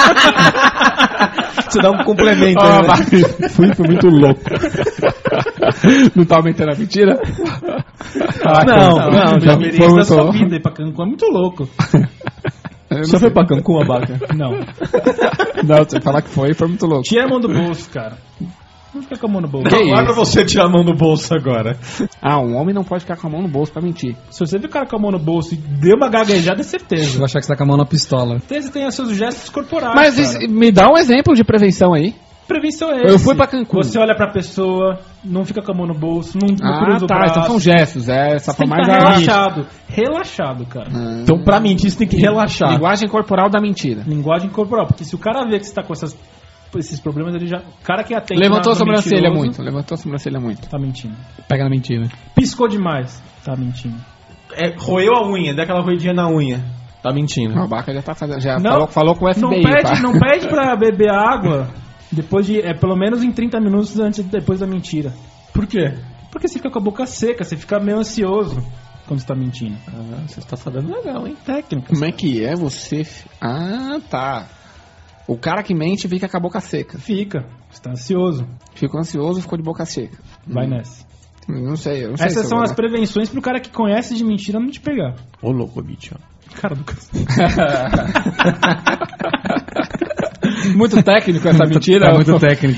Você dá um complemento. Ah, né? vai. Fui, foi muito louco. Não tá aumentando a mentira? Ah, Não, cara, não, já foi Experiência da muito sua louco. vida ir pra Cancún é muito louco. Eu não Você sei. foi pra Cancún, Abaca? Não. Não, você falar que foi, foi muito louco. Tira a mão do bolso, cara. fica com a mão no bolso. Que Não, não é isso? pra você tirar a mão do bolso agora. Ah, um homem não pode ficar com a mão no bolso pra mentir. Se você viu o cara com a mão no bolso e deu uma gaguejada, é Eu certeza. vou achar que você tá com a mão na pistola. Certeza tem os seus gestos corporais. Mas cara. isso- me dá um exemplo de prevenção aí. Prevenção é Eu esse. fui pra Cancún. Você olha pra pessoa, não fica com a mão no bolso, não, não Ah, cruza o tá. braço. Então são gestos. É, essa Você tem foi que mais estar a relaxado. Relaxado, cara. Então, pra mentir, você tem que relaxar. linguagem corporal da mentira. Linguagem corporal. Porque se o cara vê que você tá com essas, esses problemas, ele já... O cara que atende Levantou a na- no sobrancelha mentiroso, muito. Levantou a sobrancelha muito. Tá mentindo. Pega na mentira. Piscou demais. Tá mentindo. É, roeu a unha, dá aquela roedinha na unha. Tá mentindo. O Baca já tá fazendo. Já Não, falou, falou com o F B I. Não pede, tá? não pede pra beber água depois de... É pelo menos em trinta minutos antes depois da mentira. Por quê? Porque você fica com a boca seca, você fica meio ansioso quando você tá mentindo. Ah, você está sabendo legal, hein? Técnica. Como é que é você. Ah, tá. O cara que mente fica com a boca seca. Fica. Você tá ansioso. Ficou ansioso, ficou de boca seca. Vai nessa. Não sei, eu não sei. Essas se são eu as vou- prevenções pro cara que conhece de mentira não te pegar. Ô, louco, bicho. Cara do cacete. Muito técnico essa mentira. Tá muito técnico.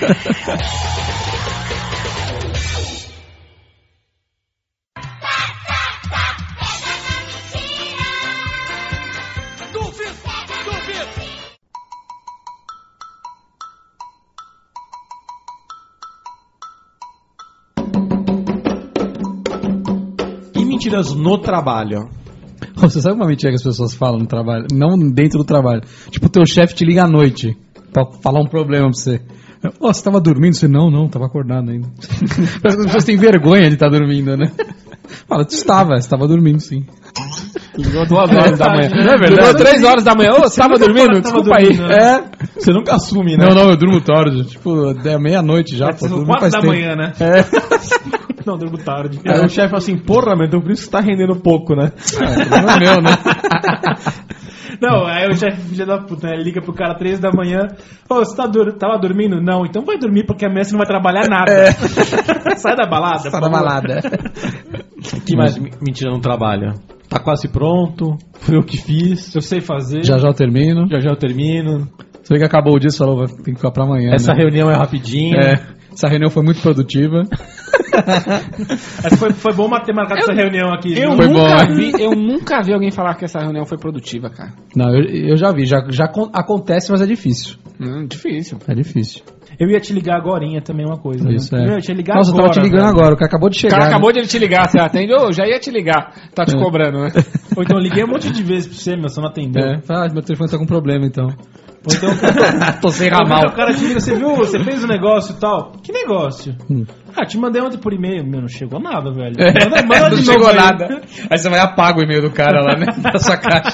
E mentiras no trabalho? Você sabe uma mentira que as pessoas falam no trabalho? Não dentro do trabalho. Tipo, o teu chefe te liga à noite pra falar um problema pra você. Ó, você tava dormindo? Você, não, não, tava acordado ainda. Parece que as pessoas têm vergonha de estar dormindo, né? Fala, tu estava, você estava dormindo sim. Ligou duas horas da manhã. Não é verdade? Ligou três horas da manhã. Ô, você tava dormindo? Desculpa aí. É, Você nunca assume, né? não, não, eu durmo tarde. Tipo, é meia-noite já. Pô, São durmo quatro faz da tempo. manhã, né? É, Não, durmo tarde. Aí o chefe fala assim, porra, meu, então por isso que tá rendendo pouco, né? não é meu, né? Não, aí o chefe filho da puta, né? Ele liga pro cara três da manhã. Ô, você tá dur tava dormindo? Não, então vai dormir porque amanhã você não vai trabalhar nada. Sai da balada. Tá por na favor. balada. Que mais me- mentira no trabalho? Tá quase pronto, foi eu que fiz, Eu sei fazer. Já já eu termino. já já eu termino, Você vê que acabou o dia e falou, vai- tem que ficar pra amanhã. essa né? reunião é rapidinha. É, essa reunião foi muito produtiva. Essa foi, foi bom ter marcado essa reunião aqui. Eu viu? Foi nunca bom, vi, eu nunca vi alguém falar que essa reunião foi produtiva, cara. Não, eu, eu já vi, já, já con- acontece, mas é difícil. Hum, difícil. É difícil. Eu ia te ligar agorinha também, uma coisa. Isso, né? é. Eu ia te ligar Nossa, eu agora. tava te ligando velho. agora, o cara acabou de O chegar. cara né? acabou de te ligar, você atende? Ô, já ia te ligar. Tá te cobrando, né? Ou então eu liguei um monte de vezes pra você, meu, você não atendeu. É, fala, ah, meu telefone tá com problema então. Ou então Tô sem o ramal. cara te liga, você viu, você fez um negócio e tal. Que negócio? Hum. Ah, te mandei ontem por e-mail. Meu, não chegou nada, velho. É, Manda, manda não de chegou novo aí. nada. Aí você vai e apaga o e-mail do cara lá, né? Da sua caixa.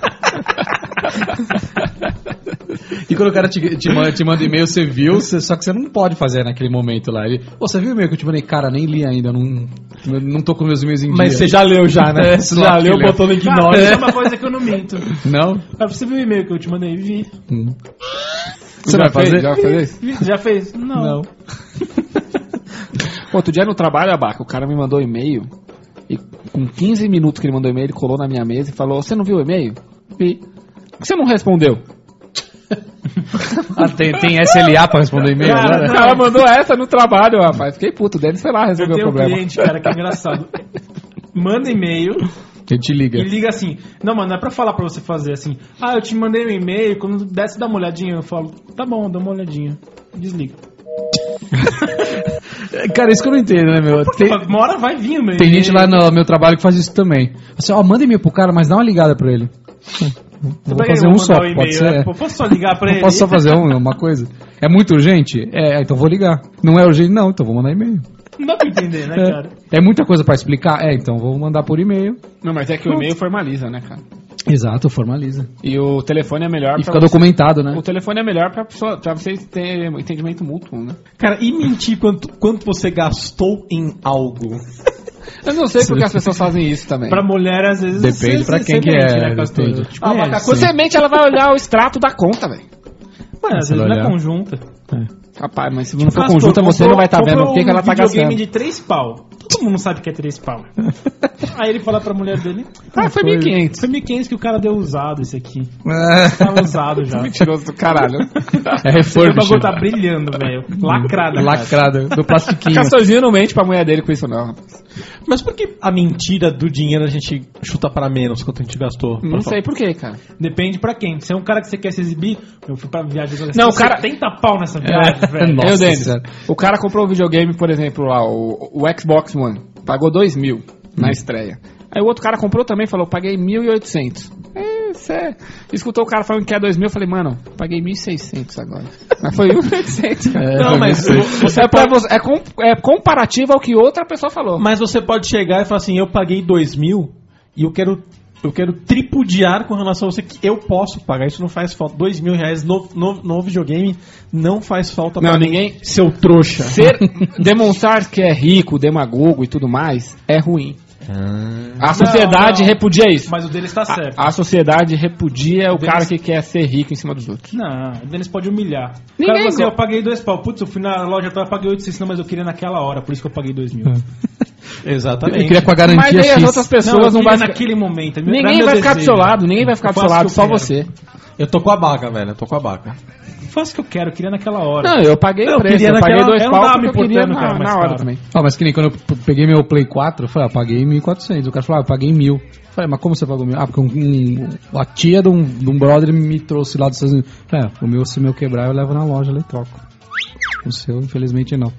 E quando o cara te, te, manda, te manda e-mail, você viu, você- só que você não pode fazer naquele momento lá. Ele, Pô, você viu o e-mail que eu te mandei? Cara, nem li ainda, não, não tô com meus e-mails em Mas dia. você já leu já, né? É, Você só já que leu, leu. botou no Cara, ignore. isso é uma coisa que eu não minto. Não? Ah, você viu o e-mail que eu te mandei? Vi. Hum. Você Já vai fazer? fez? Já vai fazer isso? Vi. Já fez? Não. Não. Outro dia no trabalho, Abaca, o cara me mandou e-mail e com quinze minutos que ele mandou e-mail, ele colou na minha mesa e falou, você não viu o e-mail? Vi. Por que você não respondeu? Ah, tem, tem S L A pra responder e-mail Cara, agora? O cara mandou essa no trabalho, rapaz. Fiquei puto dele, sei lá, Eu resolveu o tenho um problema. cliente, cara, que é engraçado. Manda e-mail Ele te liga. e liga assim. Não, mano, não é pra falar pra você fazer assim. Ah, eu te mandei um e-mail, quando desce dá uma olhadinha, eu falo, tá bom, dá uma olhadinha. Desliga. Cara, isso que eu não entendo, né, meu? Porque Tem, uma hora vai vir o meu tem e-mail. gente lá no meu trabalho que faz isso também. Você, ó, manda e-mail pro cara, mas dá uma ligada pra ele. Eu vou Pra que fazer eu um vou só, mandar o pode e-mail, ser. né? Pô, posso só ligar pra Eu ele? posso só fazer um- uma coisa? É muito urgente? É, então vou ligar. Não é urgente? Não, então vou mandar e-mail. Não dá pra entender, né, cara? É, é muita coisa pra explicar? É, então vou mandar por e-mail. Não, mas é que o e-mail formaliza, né, cara? Exato, formaliza. E o telefone é melhor E pra fica você- documentado, né? O telefone é melhor pra, pessoa, pra vocês terem entendimento mútuo, né? Cara, e mentir quanto, quanto você gastou em algo? Eu não sei porque as pessoas fazem isso também. Pra mulher, às vezes... Depende você- pra você quem que mente, é, né, Castor? depende. Te Ah, conhece. mas Quando você mente, ela vai olhar o extrato da conta, velho. Mano, às Você vezes vai não é olhar. conjunta. Rapaz, mas se não for Castor, conjunta, você comprou- não vai estar vendo o que, que ela tá comprou um videogame gastando. de três pau. Todo mundo sabe que é três pau. Aí ele fala pra mulher dele... Ah, foi mil e quinhentos. Foi mil e quinhentos que o cara deu usado esse aqui. É. Tava usado já. Mentiroso do caralho. É O reforço. bagulho tá brilhando, velho. Lacrada. cara. Lacrada, do plastiquinho. Castorzinho não mente pra mulher dele com isso, não. Mas por que a mentira do dinheiro a gente chuta para menos quanto a gente gastou? Não sei por quê, cara. Depende pra quem. Se é um cara que você quer se exibir, eu fui pra viagem. Eu Não, o cara- setenta pau nessa viagem, velho. Nossa Eu, Denis, Senhora. o cara comprou o videogame, por exemplo, lá, o, o Xbox One. Pagou dois mil na estreia. Aí o outro cara comprou também e falou, paguei mil e oitocentos. É, cê... Escutou o cara falando que é dois mil, eu falei, mano, paguei mil e seiscentos agora. Mas foi mil e oitocentos. Não, mas você é, pra pode- você- é, com- é comparativo ao que outra pessoa falou. Mas você pode chegar e falar assim, eu paguei dois mil e eu quero, eu quero tripudiar com relação a você que eu posso pagar. Isso não faz falta. Dois mil reais no, no, no videogame não faz falta Não, pra ninguém- mim, seu trouxa. Ser, demonstrar que é rico, demagogo e tudo mais, é ruim. A sociedade Não, não. repudia isso. Mas o deles tá certo. A, a sociedade repudia o Deles- cara que quer ser rico em cima dos outros. Não, o Denis pode humilhar. O Ninguém cara falou assim, go- eu paguei dois pau. Putz, eu fui na loja, eu paguei oitocentos, não, mas eu queria naquela hora, por isso que eu paguei dois mil. Eu Exatamente. queria com a Mas garantia aí as X. outras pessoas eu não, queria vão ficar... naquele momento. era Ninguém meu vai ficar do desejo. seu lado, ninguém vai ficar Eu do seu faço lado, o que só eu quero. você. Eu tô com a baca, velho. Eu tô com a baca. Eu faço o que eu quero, eu queria naquela hora. Não, eu paguei Eu o preço, queria eu paguei naquela- dois eu não pau tava porque me eu queria importando, na, cara, mais na hora caro. também. Ah, mas que nem quando eu p- peguei meu Play quatro, eu falei, ah, paguei mil e quatrocentos. O cara falou, ah, eu paguei mil. Eu falei, mas como você pagou mil? Ah, porque um, um- a tia de um, de um brother me trouxe lá dos Estados Unidos. Eu falei, ah, o meu, se o meu quebrar, eu levo na loja lá e troco. O seu, infelizmente, não.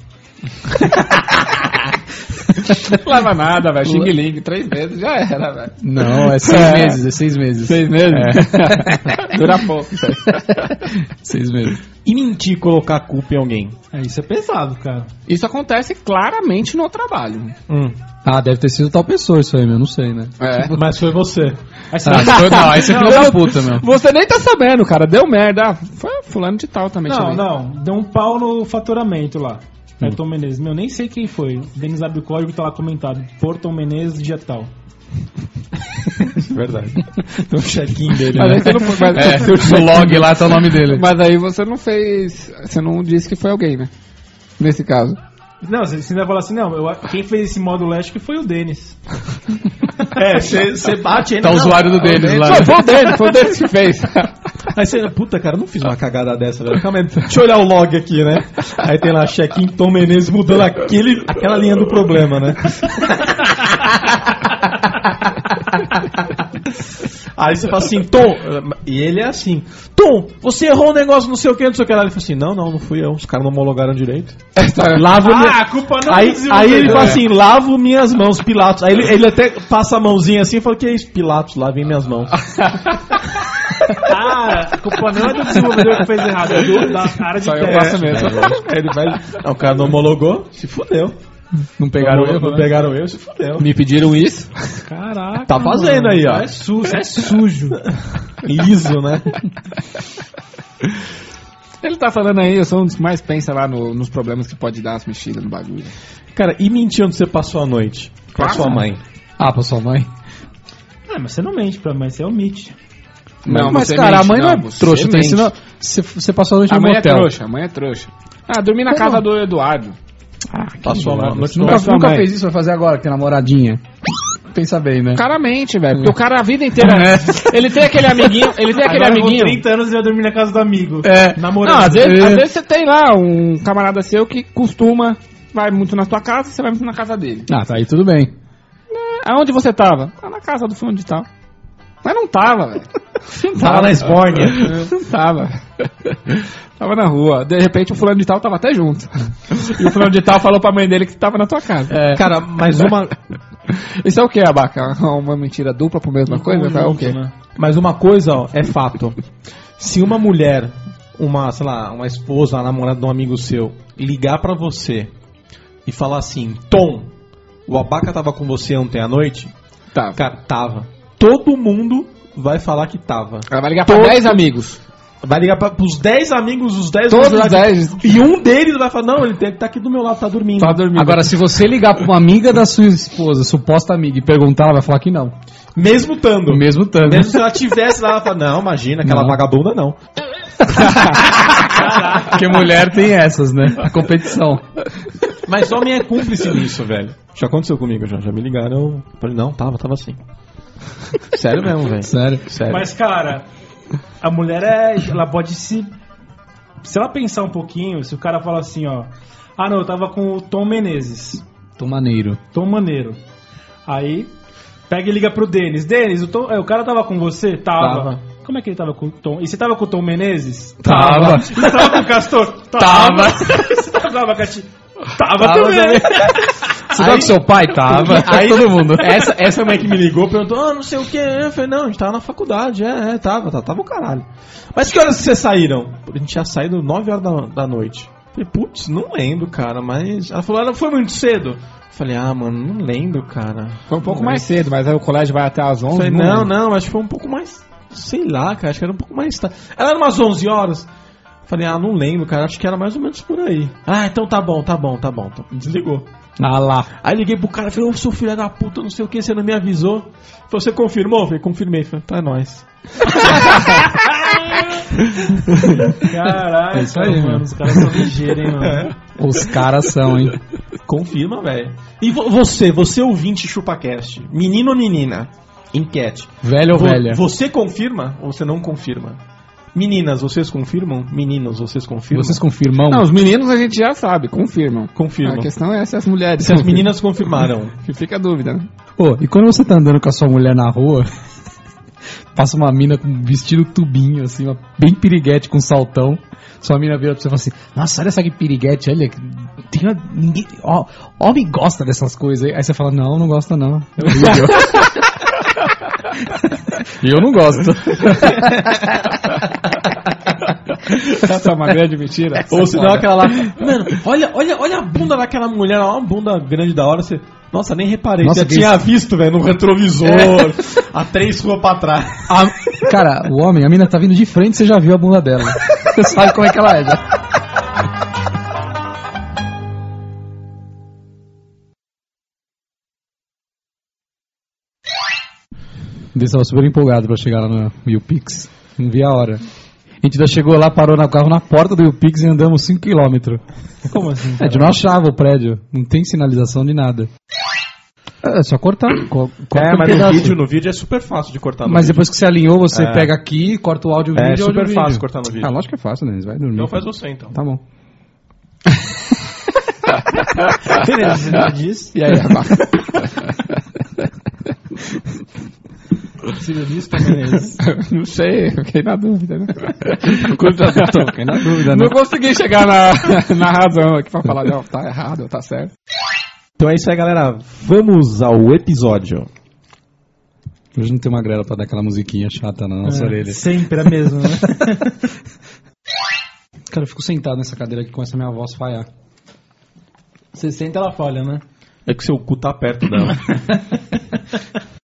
Não leva nada, velho. Xing Ling, três meses já era, velho. Não, é seis É. meses, é seis meses. Seis meses? Dura pouco. velho. Seis meses. E mentir e colocar a culpa em alguém? É, isso é pesado, cara. Isso acontece claramente no trabalho. Hum. Ah, deve ter sido tal pessoa isso aí, meu, não sei, né? É. Mas foi você. Aí você Ah, isso foi- não, aí você é filho da puta, meu. Você nem tá sabendo, cara. Deu merda. Ah, foi fulano de tal também. Não, também. não, deu um pau no faturamento lá. É Tom Menezes. Meu, nem sei quem foi. O Denis abre o código e tá lá comentado. Por Tom Menezes, dia tal. Verdade. Tem um check-in dele, Mas né? aí você não foi- mas- É, no log lá tá o nome dele. Mas aí você não fez. Você não disse que foi alguém, né? Nesse caso. Não, você você ainda fala assim, não, eu, quem fez esse módulo leste que foi o Denis. É, você bate ainda. Tá o não, usuário do é o Denis Denis. lá. Não, foi o dele, foi o dele que fez. Aí você, puta, cara, eu não fiz uma cagada dessa, velho. Calma aí, deixa eu olhar o log aqui, né? Aí tem lá, check-in Tom Menezes mudando aquele, aquela linha do problema, né? Aí você fala assim, Tom, e ele é assim, Tom, você errou um negócio, não sei o que, não sei o que lá. Ele fala assim, não, não, não fui eu, os caras não homologaram direito. Lavo minha... Ah, a culpa não é Aí, do desenvolvedor. aí ele fala assim, lavo minhas mãos, Pilatos. Aí ele, ele até passa a mãozinha assim e fala, que é isso, Pilatos, lavem minhas mãos. Ah, a culpa não é do desenvolvedor que fez errado, é do, da área de Só eu teste. faço mesmo. Aí ele vai, não, o cara não homologou, se fudeu. Não pegaram não, eu, não né? pegaram eu, se fudeu. Me pediram isso. Caraca. Tá fazendo mano, aí, ó. É sujo, é sujo. Liso, né? Ele tá falando aí, eu sou um dos que mais pensa lá no- nos problemas que pode dar as mexidas no bagulho. Cara, e mentir onde você passou a noite? Pra Claro. sua mãe. Ah, pra sua mãe? Ah, mas você não mente pra mãe, você omite. Não, mas você cara, mente, a mãe não, é você trouxa. Tem, mente. senão, você, você passou a noite A no mãe é motel. trouxa, a mãe é trouxa. Ah, dormi na Como? casa do Eduardo. Passou a Nunca, noite Nunca- nunca mãe. fez isso, vai fazer agora, que tem namoradinha. Pensa bem, né? O cara mente, velho. Porque o cara a vida inteira. É. Ele tem aquele amiguinho. Ele tem aquele Agora, com amiguinho. trinta anos ele vai dormir na casa do amigo. É. Namorando. Não, às vezes, É. às vezes você tem lá um camarada seu que costuma. Vai muito na sua casa e você vai muito na casa dele. Ah, tá aí tudo bem. Aonde você tava? Ah, na casa do fulano de tal. Mas não tava, velho. Não Tava na Esbórnia. Não tava. Tava na rua. De repente o fulano de tal tava até junto. E o fulano de tal falou pra mãe dele que tava na tua casa. Cara, mas uma, Isso é o que, Abaca? Uma mentira dupla por mesma coisa? É o quê? Né? mas uma coisa, ó, é fato. Se uma mulher, uma, sei lá, uma esposa, a namorada de um amigo seu, ligar pra você e falar assim, Tom, o Abaca tava com você ontem à noite? Tá. Cara, tava. Todo mundo vai falar que tava. Ela vai ligar pra Todo- dez amigos. Vai ligar pra, pros dez amigos, os dez Todos vão os jurar que- dez. E um deles vai falar, não, ele tem que tá aqui do meu lado, tá dormindo. Tá dormindo. Agora, se você ligar pra uma amiga da sua esposa, suposta amiga, e perguntar, ela vai falar que não. Mesmo tando. O mesmo tanto. Mesmo se ela tivesse lá, ela fala, não, imagina, aquela Não. vagabunda não. Porque mulher tem essas, né? A competição. Mas homem é cúmplice nisso, velho. Já aconteceu comigo, já. Já me ligaram, eu falei, não, tava, tava assim. Sério mesmo, velho. Sério. Sério. Mas, cara, a mulher é. Ela pode se. Se ela pensar um pouquinho, se o cara fala assim, ó. Ah, não, eu tava com o Tom Menezes. Tom Maneiro. Tom Maneiro. Aí, pega e liga pro Denis. Denis, o, Tom, é, o cara tava com você? Tava. Tava. Como é que ele tava com o Tom? E você tava com o Tom Menezes? Tava. E você tava com o Castor? Tava. Você tava com a Cati? Tava, Tava também. também. Você tava com seu pai? Tava. Aí Todo mundo. Essa, essa mãe que me ligou perguntou, ah, não sei o que. Eu falei, não, a gente tava na faculdade. É, é, tava, tava, tava o caralho. Mas que horas que vocês saíram? A gente tinha saído nove horas da, da noite. Eu falei, putz, não lembro, cara, mas... Ela falou, ela foi muito cedo. Eu falei, ah, mano, não lembro, cara. Foi um pouco mais cedo, mas aí o colégio vai até às onze. Eu falei, não, não, lembro. não, acho que foi um pouco mais... Sei lá, cara, acho que era um pouco mais... Tá. Ela era umas onze horas. Falei, ah, não lembro, cara, acho que era mais ou menos por aí. Ah, então tá bom, tá bom, tá bom. Desligou. Ah lá. Aí liguei pro cara, falei, ô, seu filho da puta, não sei o que, você não me avisou. Falei, você confirmou? Eu falei, confirmei. Falei, tá, é nóis. Caraca, É isso aí, mano, mano. os caras são ligeiros, hein, mano. Os caras são, hein? Confirma, velho. E vo- você, você ouvinte ChupaCast, menino ou menina? Enquete. Velho ou Vo- velha? Você confirma ou você não confirma? Meninas, vocês confirmam? Meninos, vocês confirmam? Vocês confirmam? Não, os meninos a gente já sabe, confirmam. Confirmam. A questão é se as mulheres. Se as meninas confirmaram. Que fica a dúvida, né? Pô, e quando você tá andando com a sua mulher na rua, passa uma mina com um vestido tubinho, assim, uma, bem piriguete com saltão. Sua mina vira pra você e fala assim, nossa, olha essa que piriguete, olha, tem uma, ninguém, ó, homem gosta dessas coisas. Aí você fala, não, não gosta não. É horrível. E eu não gosto. Essa é uma grande mentira. Ou se não, aquela lá. Mano, olha, olha, olha a bunda daquela mulher, ó, uma bunda grande da hora. Você, nossa, nem reparei. Nossa, Já que tinha isso. visto, velho, no retrovisor, a três ruas pra trás. A- cara, o homem, a mina tá vindo de frente, você já viu a bunda dela. Você sabe como é que ela é, já. Eu estava super empolgado pra chegar lá no YouPix. Não vi a hora. A gente ainda chegou lá, parou no carro na porta do YouPix e andamos cinco quilômetros. Como assim? A gente não achava o prédio. Não tem sinalização de nada. É só cortar. Co- corta É, um mas no pedaço. vídeo, no vídeo é super fácil de cortar no Mas vídeo. depois que você alinhou, você É. pega aqui, corta o áudio e o É vídeo. super áudio e fácil vídeo. cortar no vídeo. Ah, lógico que é fácil, Denis. Vai dormir. Então faz você, então. Tá bom. Beleza, você diz. E aí, rapaz? Filho disso, Tom Menezes. Não sei, fiquei na dúvida, né? Fiquei na dúvida, né? Não consegui chegar na, na razão aqui pra falar, não, tá errado, tá certo. Então é isso aí, galera. Vamos ao episódio. Hoje não tem uma grela pra dar aquela musiquinha chata na nossa É, orelha. sempre a mesma, né? Cara, eu fico sentado nessa cadeira que começa a minha voz falhar. Você senta, ela falha, né? É que seu cu tá perto dela.